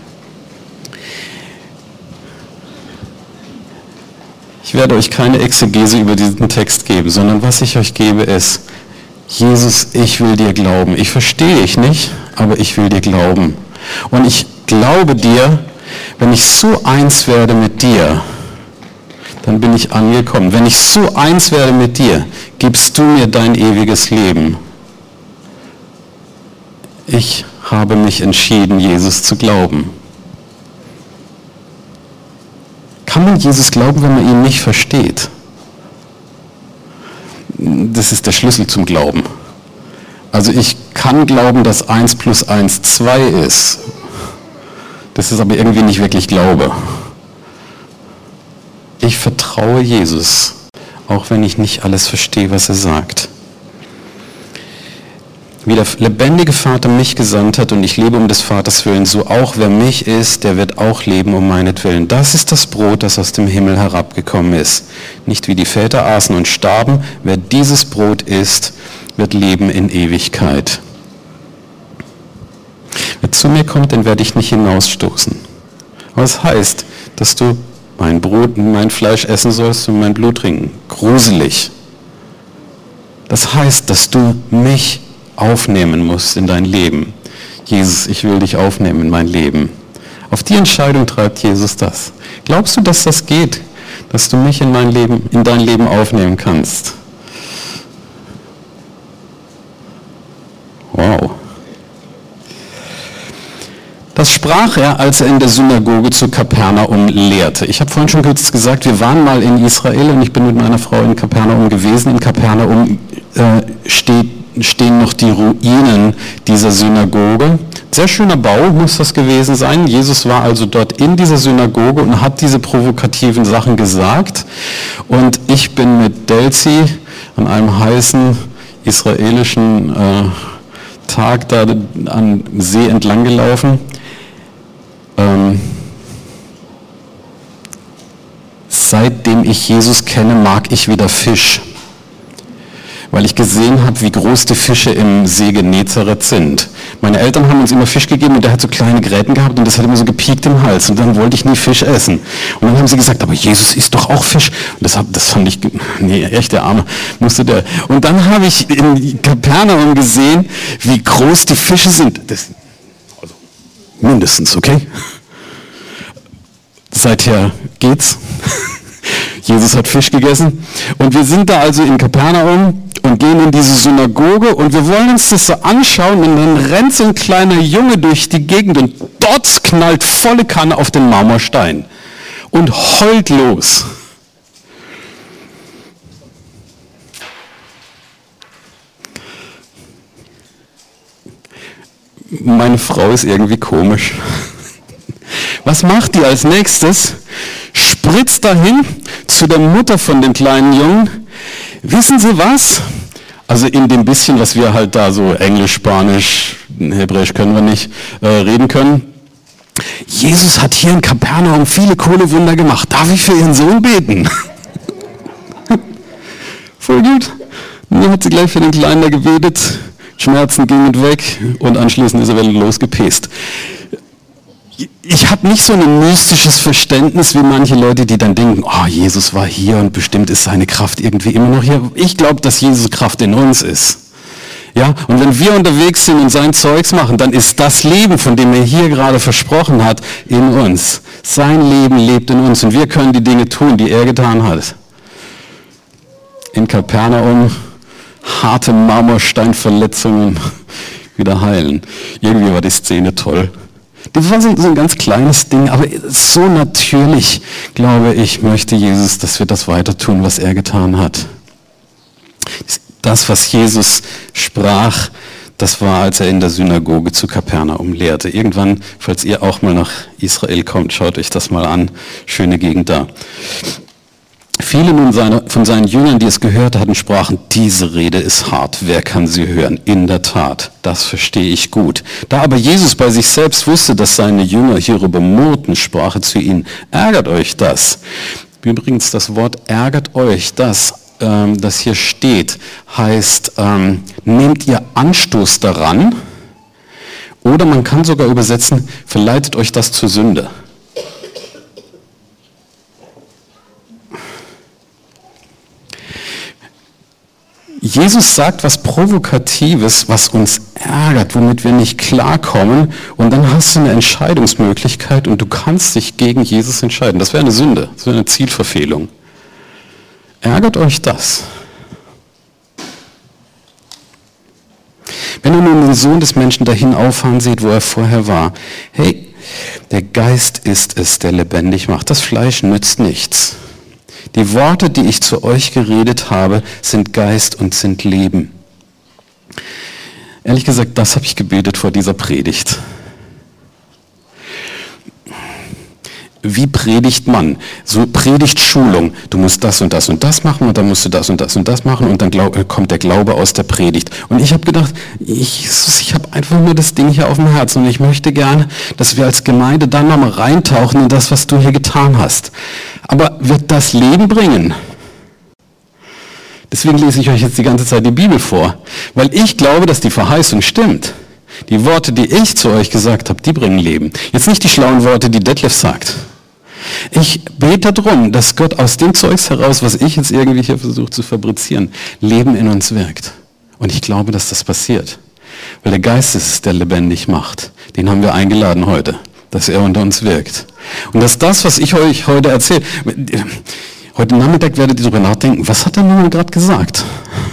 Ich werde euch keine Exegese über diesen Text geben, sondern was ich euch gebe ist, Jesus, ich will dir glauben. Ich verstehe dich nicht, aber ich will dir glauben. Und ich glaube dir, wenn ich so eins werde mit dir, dann bin ich angekommen. Wenn ich so eins werde mit dir, gibst du mir dein ewiges Leben. Ich habe mich entschieden, Jesus zu glauben. Kann man Jesus glauben, wenn man ihn nicht versteht? Das ist der Schlüssel zum Glauben. Also ich kann glauben, dass 1 + 1 2 ist. Das ist aber irgendwie nicht wirklich Glaube. Ich vertraue Jesus, auch wenn ich nicht alles verstehe, was er sagt. Wie der lebendige Vater mich gesandt hat und ich lebe um des Vaters willen, so auch wer mich isst, der wird auch leben um meinetwillen. Das ist das Brot, das aus dem Himmel herabgekommen ist. Nicht wie die Väter aßen und starben. Wer dieses Brot isst, wird leben in Ewigkeit. Wer zu mir kommt, den werde ich nicht hinausstoßen. Was heißt, dass du mein Brot und mein Fleisch essen sollst und mein Blut trinken? Gruselig. Das heißt, dass du mich aufnehmen musst in dein Leben. Jesus, ich will dich aufnehmen in mein Leben. Auf die Entscheidung treibt Jesus das. Glaubst du, dass das geht? Dass du mich in dein Leben aufnehmen kannst? Wow. Das sprach er, als er in der Synagoge zu Kapernaum lehrte. Ich habe vorhin schon kurz gesagt, wir waren mal in Israel und ich bin mit meiner Frau in Kapernaum gewesen. In Kapernaum steht stehen noch die Ruinen dieser Synagoge. Sehr schöner Bau muss das gewesen sein. Jesus war also dort in dieser Synagoge und hat diese provokativen Sachen gesagt. Und ich bin mit Delzi an einem heißen israelischen Tag da am See entlang gelaufen. Seitdem ich Jesus kenne, mag ich wieder Fisch, weil ich gesehen habe, wie groß die Fische im See Genezareth sind. Meine Eltern haben uns immer Fisch gegeben und der hat so kleine Gräten gehabt und das hat immer so gepiekt im Hals und dann wollte ich nie Fisch essen. Und dann haben sie gesagt, aber Jesus isst doch auch Fisch. Und das fand ich, nee, echt der Arme, musste der. Und dann habe ich in Kapernaum gesehen, wie groß die Fische sind. Das, also mindestens, okay? Seither geht's. Jesus hat Fisch gegessen. Und wir sind da also in Kapernaum und gehen in diese Synagoge und wir wollen uns das so anschauen und dann rennt so ein kleiner Junge durch die Gegend und dort knallt volle Kanne auf den Marmorstein und heult los. Meine Frau ist irgendwie komisch. Was macht die als nächstes? Spritzt dahin zu der Mutter von dem kleinen Jungen. Wissen Sie was? Also in dem bisschen, was wir halt da so Englisch, Spanisch, Hebräisch können wir nicht reden können. Jesus hat hier in Kapernaum viele coole Wunder gemacht. Darf ich für Ihren Sohn beten? Voll gut. Dann hat sie gleich für den Kleinen da gebetet. Schmerzen gingen weg und anschließend ist er wieder losgepest. Ich habe nicht so ein mystisches Verständnis wie manche Leute, die dann denken, oh, Jesus war hier und bestimmt ist seine Kraft irgendwie immer noch hier. Ich glaube, dass Jesus Kraft in uns ist. Ja, und wenn wir unterwegs sind und sein Zeugs machen, dann ist das Leben, von dem er hier gerade versprochen hat, in uns. Sein Leben lebt in uns und wir können die Dinge tun, die er getan hat. In Kapernaum harte Marmorsteinverletzungen wieder heilen. Irgendwie war die Szene toll. Das war so ein ganz kleines Ding, aber so natürlich, glaube ich, möchte Jesus, dass wir das weiter tun, was er getan hat. Das, was Jesus sprach, das war, als er in der Synagoge zu Kapernaum lehrte. Irgendwann, falls ihr auch mal nach Israel kommt, schaut euch das mal an. Schöne Gegend da. Viele von seinen Jüngern, die es gehört hatten, sprachen, diese Rede ist hart, wer kann sie hören? In der Tat, das verstehe ich gut. Da aber Jesus bei sich selbst wusste, dass seine Jünger hierüber murrten, sprach er zu ihnen, ärgert euch das. Übrigens, das Wort ärgert euch, das hier steht, heißt, nehmt ihr Anstoß daran, oder man kann sogar übersetzen, verleitet euch das zur Sünde. Jesus sagt was Provokatives, was uns ärgert, womit wir nicht klarkommen, und dann hast du eine Entscheidungsmöglichkeit und du kannst dich gegen Jesus entscheiden. Das wäre eine Sünde, das wäre eine Zielverfehlung. Ärgert euch das? Wenn ihr nun den Sohn des Menschen dahin auffahren seht, wo er vorher war, hey, der Geist ist es, der lebendig macht. Das Fleisch nützt nichts. Die Worte, die ich zu euch geredet habe, sind Geist und sind Leben. Ehrlich gesagt, das habe ich gebetet vor dieser Predigt. Wie predigt man? So Predigtschulung. Du musst das und das und das machen und dann musst du das und das und das machen und dann kommt der Glaube aus der Predigt. Und ich habe gedacht, ich habe einfach nur das Ding hier auf dem Herzen und ich möchte gerne, dass wir als Gemeinde dann nochmal reintauchen in das, was du hier getan hast. Aber wird das Leben bringen? Deswegen lese ich euch jetzt die ganze Zeit die Bibel vor, weil ich glaube, dass die Verheißung stimmt. Die Worte, die ich zu euch gesagt habe, die bringen Leben. Jetzt nicht die schlauen Worte, die Detlef sagt. Ich bete darum, dass Gott aus dem Zeugs heraus, was ich jetzt irgendwie hier versuche zu fabrizieren, Leben in uns wirkt. Und ich glaube, dass das passiert. Weil der Geist ist es, der lebendig macht. Den haben wir eingeladen heute, dass er unter uns wirkt. Und dass das, was ich euch heute erzähle, heute Nachmittag werdet ihr darüber nachdenken, was hat er nun gerade gesagt?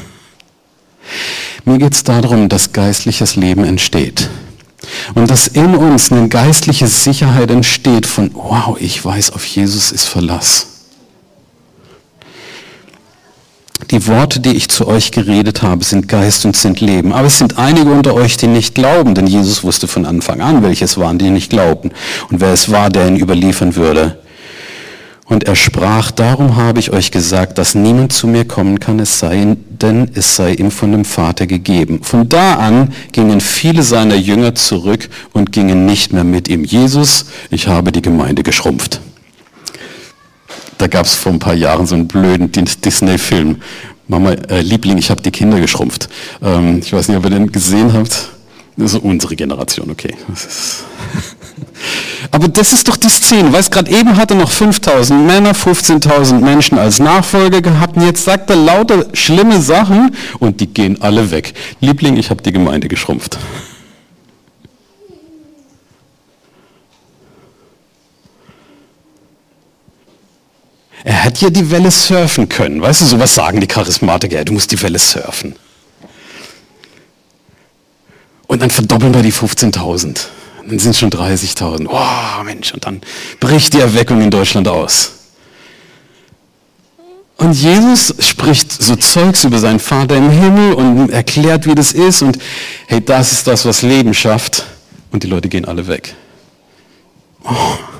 Mir geht es darum, dass geistliches Leben entsteht. Und dass in uns eine geistliche Sicherheit entsteht von, wow, ich weiß, auf Jesus ist Verlass. Die Worte, die ich zu euch geredet habe, sind Geist und sind Leben. Aber es sind einige unter euch, die nicht glauben, denn Jesus wusste von Anfang an, welche es waren, die nicht glaubten und wer es war, der ihn überliefern würde. Und er sprach, darum habe ich euch gesagt, dass niemand zu mir kommen kann, denn es sei ihm von dem Vater gegeben. Von da an gingen viele seiner Jünger zurück und gingen nicht mehr mit ihm. Jesus, ich habe die Gemeinde geschrumpft. Da gab es vor ein paar Jahren so einen blöden Disney-Film. Mama, Liebling, ich habe die Kinder geschrumpft. Ich weiß nicht, ob ihr den gesehen habt. Das ist unsere Generation, okay. Aber das ist doch die Szene. Weißt, gerade eben hat er noch 5.000 Männer, 15.000 Menschen als Nachfolger gehabt und jetzt sagt er lauter schlimme Sachen und die gehen alle weg. Liebling, ich habe die Gemeinde geschrumpft. Er hätte ja die Welle surfen können. Weißt du, sowas sagen die Charismatiker, du musst die Welle surfen. Und dann verdoppeln wir die 15.000. Dann sind es schon 30.000. Wow, Mensch, und dann bricht die Erweckung in Deutschland aus. Und Jesus spricht so Zeugs über seinen Vater im Himmel und erklärt, wie das ist. Und hey, das ist das, was Leben schafft. Und die Leute gehen alle weg. Oh.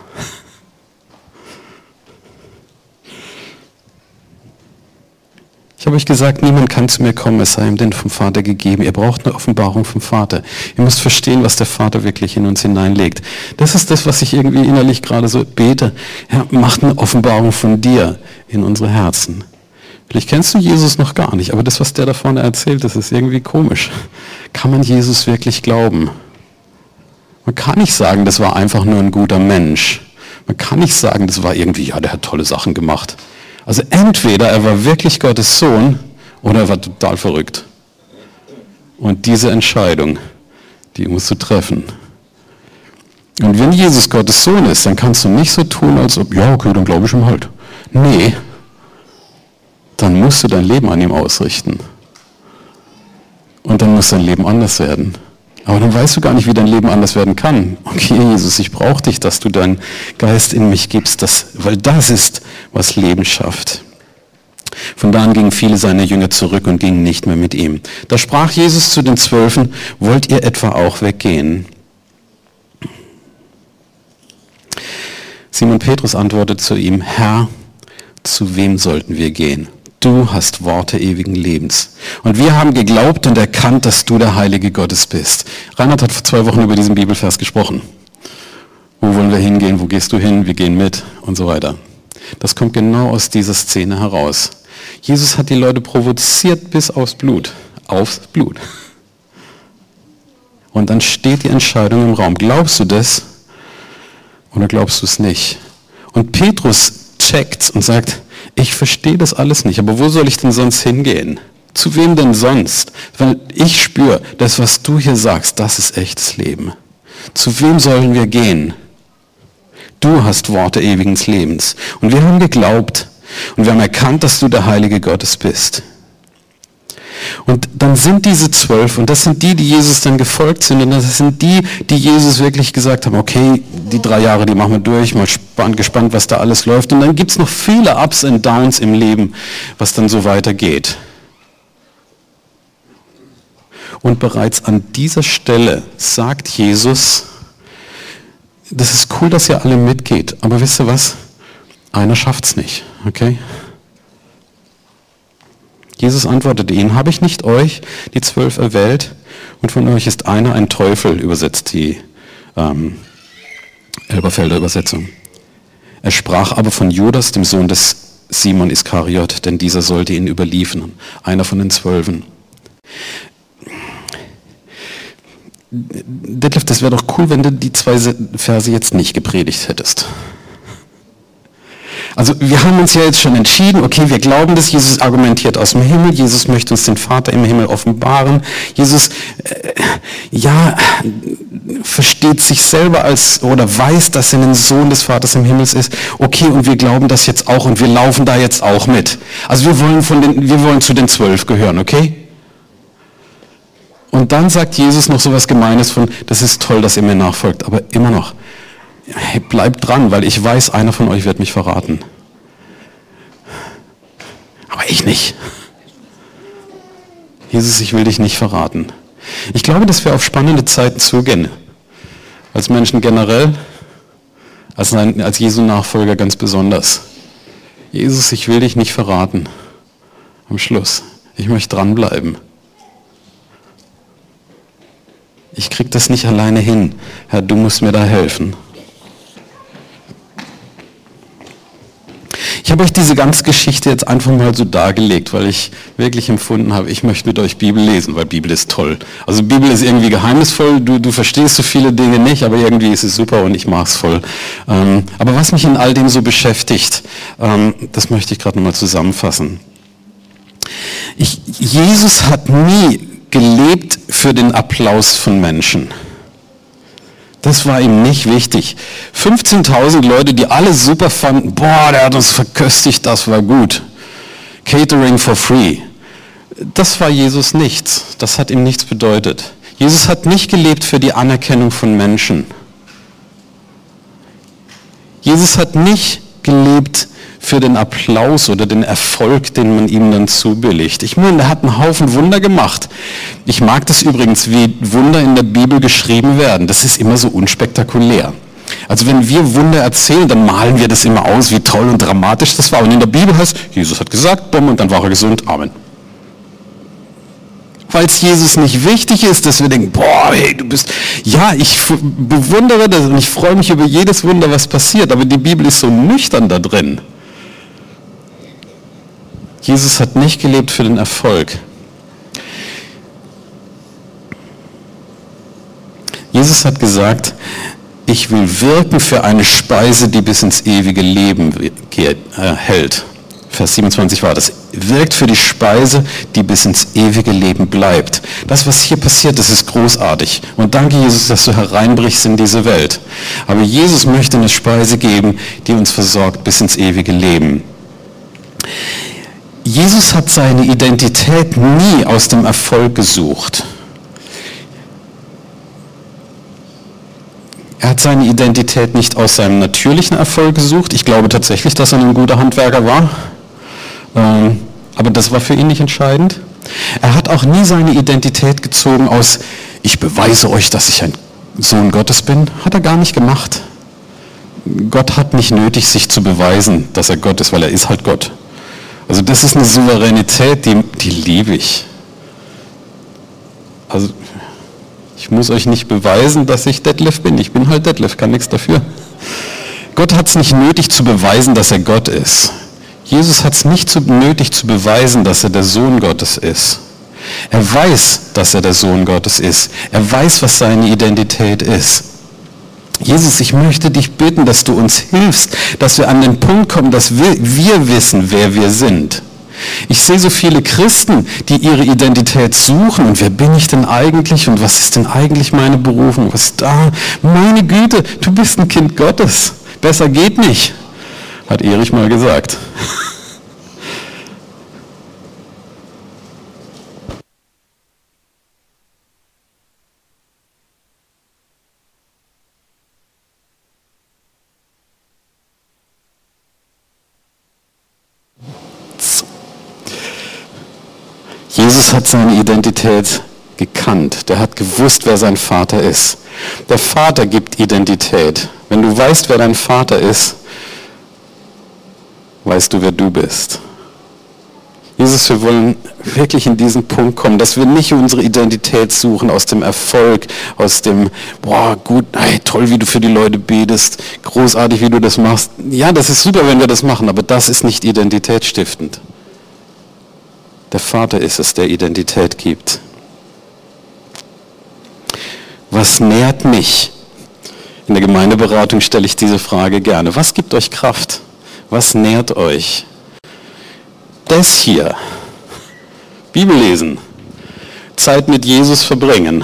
Ich habe euch gesagt, niemand kann zu mir kommen, es sei ihm denn vom Vater gegeben. Ihr braucht eine Offenbarung vom Vater. Ihr müsst verstehen, was der Vater wirklich in uns hineinlegt. Das ist das, was ich irgendwie innerlich gerade so bete. Herr, macht eine Offenbarung von dir in unsere Herzen. Vielleicht kennst du Jesus noch gar nicht, aber das, was der da vorne erzählt, das ist irgendwie komisch. Kann man Jesus wirklich glauben? Man kann nicht sagen, das war einfach nur ein guter Mensch. Man kann nicht sagen, das war irgendwie, ja, der hat tolle Sachen gemacht. Also entweder er war wirklich Gottes Sohn oder er war total verrückt. Und diese Entscheidung, die musst du treffen. Und wenn Jesus Gottes Sohn ist, dann kannst du nicht so tun, als ob, ja okay, dann glaube ich ihm halt. Nee, dann musst du dein Leben an ihm ausrichten. Und dann muss dein Leben anders werden. Aber dann weißt du gar nicht, wie dein Leben anders werden kann. Okay, Jesus, ich brauche dich, dass du deinen Geist in mich gibst, weil das ist, was Leben schafft. Von da an gingen viele seiner Jünger zurück und gingen nicht mehr mit ihm. Da sprach Jesus zu den 12, wollt ihr etwa auch weggehen? Simon Petrus antwortet zu ihm, Herr, zu wem sollten wir gehen? Du hast Worte ewigen Lebens. Und wir haben geglaubt und erkannt, dass du der Heilige Gottes bist. Reinhard hat vor 2 Wochen über diesen Bibelvers gesprochen. Wo wollen wir hingehen? Wo gehst du hin? Wir gehen mit und so weiter. Das kommt genau aus dieser Szene heraus. Jesus hat die Leute provoziert bis aufs Blut. Aufs Blut. Und dann steht die Entscheidung im Raum. Glaubst du das oder glaubst du es nicht? Und Petrus checkt und sagt, ich verstehe das alles nicht, aber wo soll ich denn sonst hingehen? Zu wem denn sonst? Weil ich spüre, das, was du hier sagst, das ist echtes Leben. Zu wem sollen wir gehen? Du hast Worte ewigen Lebens. Und wir haben geglaubt und wir haben erkannt, dass du der Heilige Gottes bist. Und dann sind diese 12, und das sind die Jesus dann gefolgt sind, und das sind die Jesus wirklich gesagt haben, okay, die 3 Jahre, die machen wir durch, mal gespannt, was da alles läuft. Und dann gibt es noch viele Ups und Downs im Leben, was dann so weitergeht. Und bereits an dieser Stelle sagt Jesus, das ist cool, dass ihr alle mitgeht, aber wisst ihr was? Einer schafft's nicht, okay? Jesus antwortete ihnen, habe ich nicht euch, die 12, erwählt? Und von euch ist einer ein Teufel, übersetzt die Elberfelder Übersetzung. Er sprach aber von Judas, dem Sohn des Simon Iskariot, denn dieser sollte ihn überliefern, einer von den 12. Detlef, das wäre doch cool, wenn du die 2 Verse jetzt nicht gepredigt hättest. Also wir haben uns ja jetzt schon entschieden, okay, wir glauben, dass Jesus argumentiert aus dem Himmel, Jesus möchte uns den Vater im Himmel offenbaren, Jesus versteht sich selber als oder weiß, dass er ein Sohn des Vaters im Himmel ist, okay, und wir glauben das jetzt auch und wir laufen da jetzt auch mit. Also wir wollen zu den 12 gehören, okay? Und dann sagt Jesus noch so was Gemeines von, das ist toll, dass ihr mir nachfolgt, aber immer noch, hey, bleibt dran, weil ich weiß, einer von euch wird mich verraten. Aber ich nicht. Jesus, ich will dich nicht verraten. Ich glaube, dass wir auf spannende Zeiten zugehen. Als Menschen generell, als Jesu Nachfolger ganz besonders. Jesus, ich will dich nicht verraten. Am Schluss. Ich möchte dranbleiben. Ich krieg das nicht alleine hin. Herr, du musst mir da helfen. Ich habe euch diese ganze Geschichte jetzt einfach mal so dargelegt, weil ich wirklich empfunden habe, ich möchte mit euch Bibel lesen, weil Bibel ist toll. Also Bibel ist irgendwie geheimnisvoll, du verstehst so viele Dinge nicht, aber irgendwie ist es super und ich mag es voll. Aber was mich in all dem so beschäftigt, das möchte ich gerade nochmal zusammenfassen. Jesus hat nie gelebt für den Applaus von Menschen. Das war ihm nicht wichtig. 15.000 Leute, die alle super fanden, boah, der hat uns verköstigt, das war gut. Catering for free. Das war Jesus nichts. Das hat ihm nichts bedeutet. Jesus hat nicht gelebt für die Anerkennung von Menschen. Jesus hat nicht gelebt für den Applaus oder den Erfolg, den man ihm dann zubilligt. Ich meine, er hat einen Haufen Wunder gemacht. Ich mag das übrigens, wie Wunder in der Bibel geschrieben werden. Das ist immer so unspektakulär. Also wenn wir Wunder erzählen, dann malen wir das immer aus, wie toll und dramatisch das war. Und in der Bibel heißt, Jesus hat gesagt, bumm, und dann war er gesund, Amen. Weil es Jesus nicht wichtig ist, dass wir denken, boah, hey, du bist, ja, ich bewundere das und ich freue mich über jedes Wunder, was passiert, aber die Bibel ist so nüchtern da drin. Jesus hat nicht gelebt für den Erfolg. Jesus hat gesagt, ich will wirken für eine Speise, die bis ins ewige Leben hält. Vers 27 war das. Wirkt für die Speise, die bis ins ewige Leben bleibt. Das, was hier passiert, das ist großartig. Und danke, Jesus, dass du hereinbrichst in diese Welt. Aber Jesus möchte eine Speise geben, die uns versorgt bis ins ewige Leben. Jesus hat seine Identität nie aus dem Erfolg gesucht. Er hat seine Identität nicht aus seinem natürlichen Erfolg gesucht. Ich glaube tatsächlich, dass er ein guter Handwerker war. Aber das war für ihn nicht entscheidend. Er hat auch nie seine Identität gezogen aus, ich beweise euch, dass ich ein Sohn Gottes bin. Hat er gar nicht gemacht. Gott hat nicht nötig, sich zu beweisen, dass er Gott ist, weil er ist halt Gott. Also das ist eine Souveränität, die liebe ich. Also ich muss euch nicht beweisen, dass ich Detlef bin. Ich bin halt Detlef, kann nichts dafür. Gott hat es nicht nötig zu beweisen, dass er Gott ist. Jesus hat es nicht nötig zu beweisen, dass er der Sohn Gottes ist. Er weiß, dass er der Sohn Gottes ist. Er weiß, was seine Identität ist. Jesus, ich möchte dich bitten, dass du uns hilfst, dass wir an den Punkt kommen, dass wir wissen, wer wir sind. Ich sehe so viele Christen, die ihre Identität suchen und wer bin ich denn eigentlich und was ist denn eigentlich meine Berufung, was ist da? Meine Güte, du bist ein Kind Gottes. Besser geht nicht, hat Erich mal gesagt. Jesus hat seine Identität gekannt. Der hat gewusst, wer sein Vater ist. Der Vater gibt Identität. Wenn du weißt, wer dein Vater ist, weißt du, wer du bist. Jesus, wir wollen wirklich in diesen Punkt kommen, dass wir nicht unsere Identität suchen aus dem Erfolg, aus dem, boah, gut, hey, toll, wie du für die Leute betest, großartig, wie du das machst. Ja, das ist super, wenn wir das machen, aber das ist nicht identitätsstiftend. Der Vater ist es, der Identität gibt. Was nährt mich? In der Gemeindeberatung stelle ich diese Frage gerne. Was gibt euch Kraft? Was nährt euch? Das hier. Bibel lesen. Zeit mit Jesus verbringen.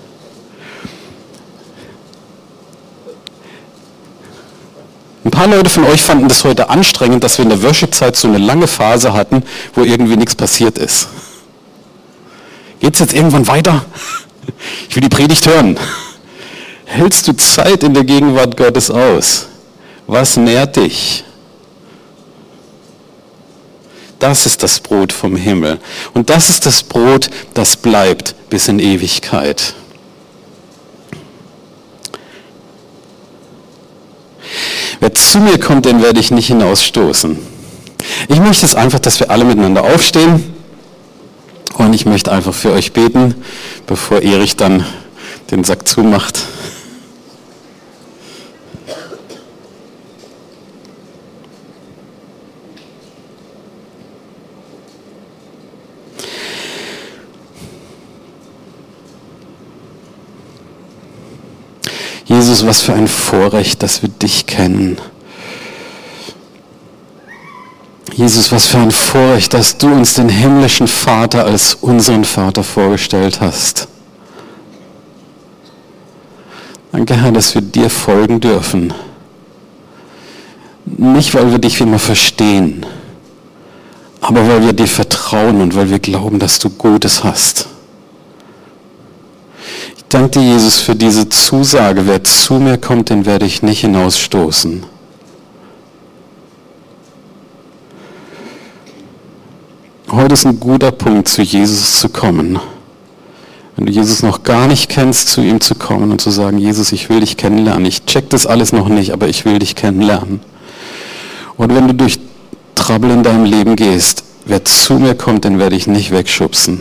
Ein paar Leute von euch fanden das heute anstrengend, dass wir in der Worship-Zeit so eine lange Phase hatten, wo irgendwie nichts passiert ist. Geht es jetzt irgendwann weiter? Ich will die Predigt hören. Hältst du Zeit in der Gegenwart Gottes aus? Was nährt dich? Das ist das Brot vom Himmel. Und das ist das Brot, das bleibt bis in Ewigkeit. Wer zu mir kommt, den werde ich nicht hinausstoßen. Ich möchte jetzt einfach, dass wir alle miteinander aufstehen. Und ich möchte einfach für euch beten, bevor Erich dann den Sack zumacht. Jesus, was für ein Vorrecht, dass wir dich kennen. Jesus, was für ein Vorrecht, dass du uns den himmlischen Vater als unseren Vater vorgestellt hast. Danke, Herr, dass wir dir folgen dürfen. Nicht, weil wir dich immer verstehen, aber weil wir dir vertrauen und weil wir glauben, dass du Gutes hast. Ich danke dir, Jesus, für diese Zusage. Wer zu mir kommt, den werde ich nicht hinausstoßen. Heute ist ein guter Punkt, zu Jesus zu kommen. Wenn du Jesus noch gar nicht kennst, zu ihm zu kommen und zu sagen, Jesus, ich will dich kennenlernen. Ich check das alles noch nicht, aber ich will dich kennenlernen. Und wenn du durch Trouble in deinem Leben gehst, wer zu mir kommt, den werde ich nicht wegschubsen.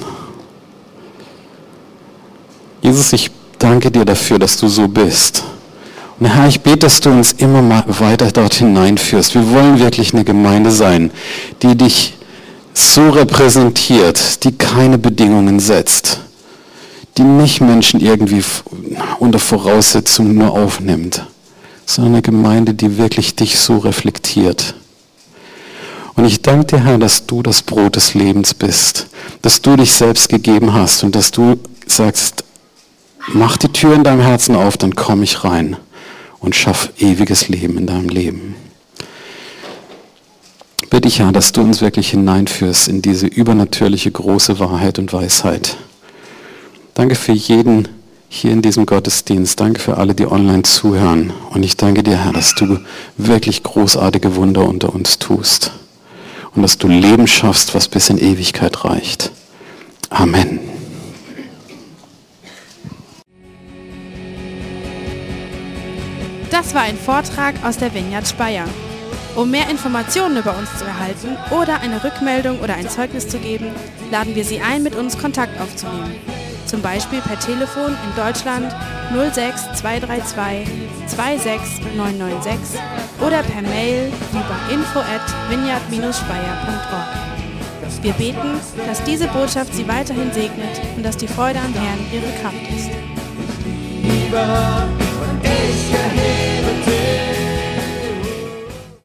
Jesus, ich danke dir dafür, dass du so bist. Und Herr, ich bete, dass du uns immer mal weiter dort hineinführst. Wir wollen wirklich eine Gemeinde sein, die dich so repräsentiert, die keine Bedingungen setzt, die nicht Menschen irgendwie unter Voraussetzungen nur aufnimmt, sondern eine Gemeinde, die wirklich dich so reflektiert. Und ich danke dir, Herr, dass du das Brot des Lebens bist, dass du dich selbst gegeben hast und dass du sagst, mach die Tür in deinem Herzen auf, dann komme ich rein und schaff ewiges Leben in deinem Leben. Bitte ich, Herr, dass du uns wirklich hineinführst in diese übernatürliche große Wahrheit und Weisheit. Danke für jeden hier in diesem Gottesdienst. Danke für alle, die online zuhören. Und ich danke dir, Herr, dass du wirklich großartige Wunder unter uns tust. Und dass du Leben schaffst, was bis in Ewigkeit reicht. Amen. Das war ein Vortrag aus der Vineyard Speyer. Um mehr Informationen über uns zu erhalten oder eine Rückmeldung oder ein Zeugnis zu geben, laden wir Sie ein, mit uns Kontakt aufzunehmen. Zum Beispiel per Telefon in Deutschland 06 232 26996 oder per Mail über info@vineyard-speyer.org. Wir beten, dass diese Botschaft Sie weiterhin segnet und dass die Freude am Herrn Ihre Kraft ist. Liebe und ich erhebe.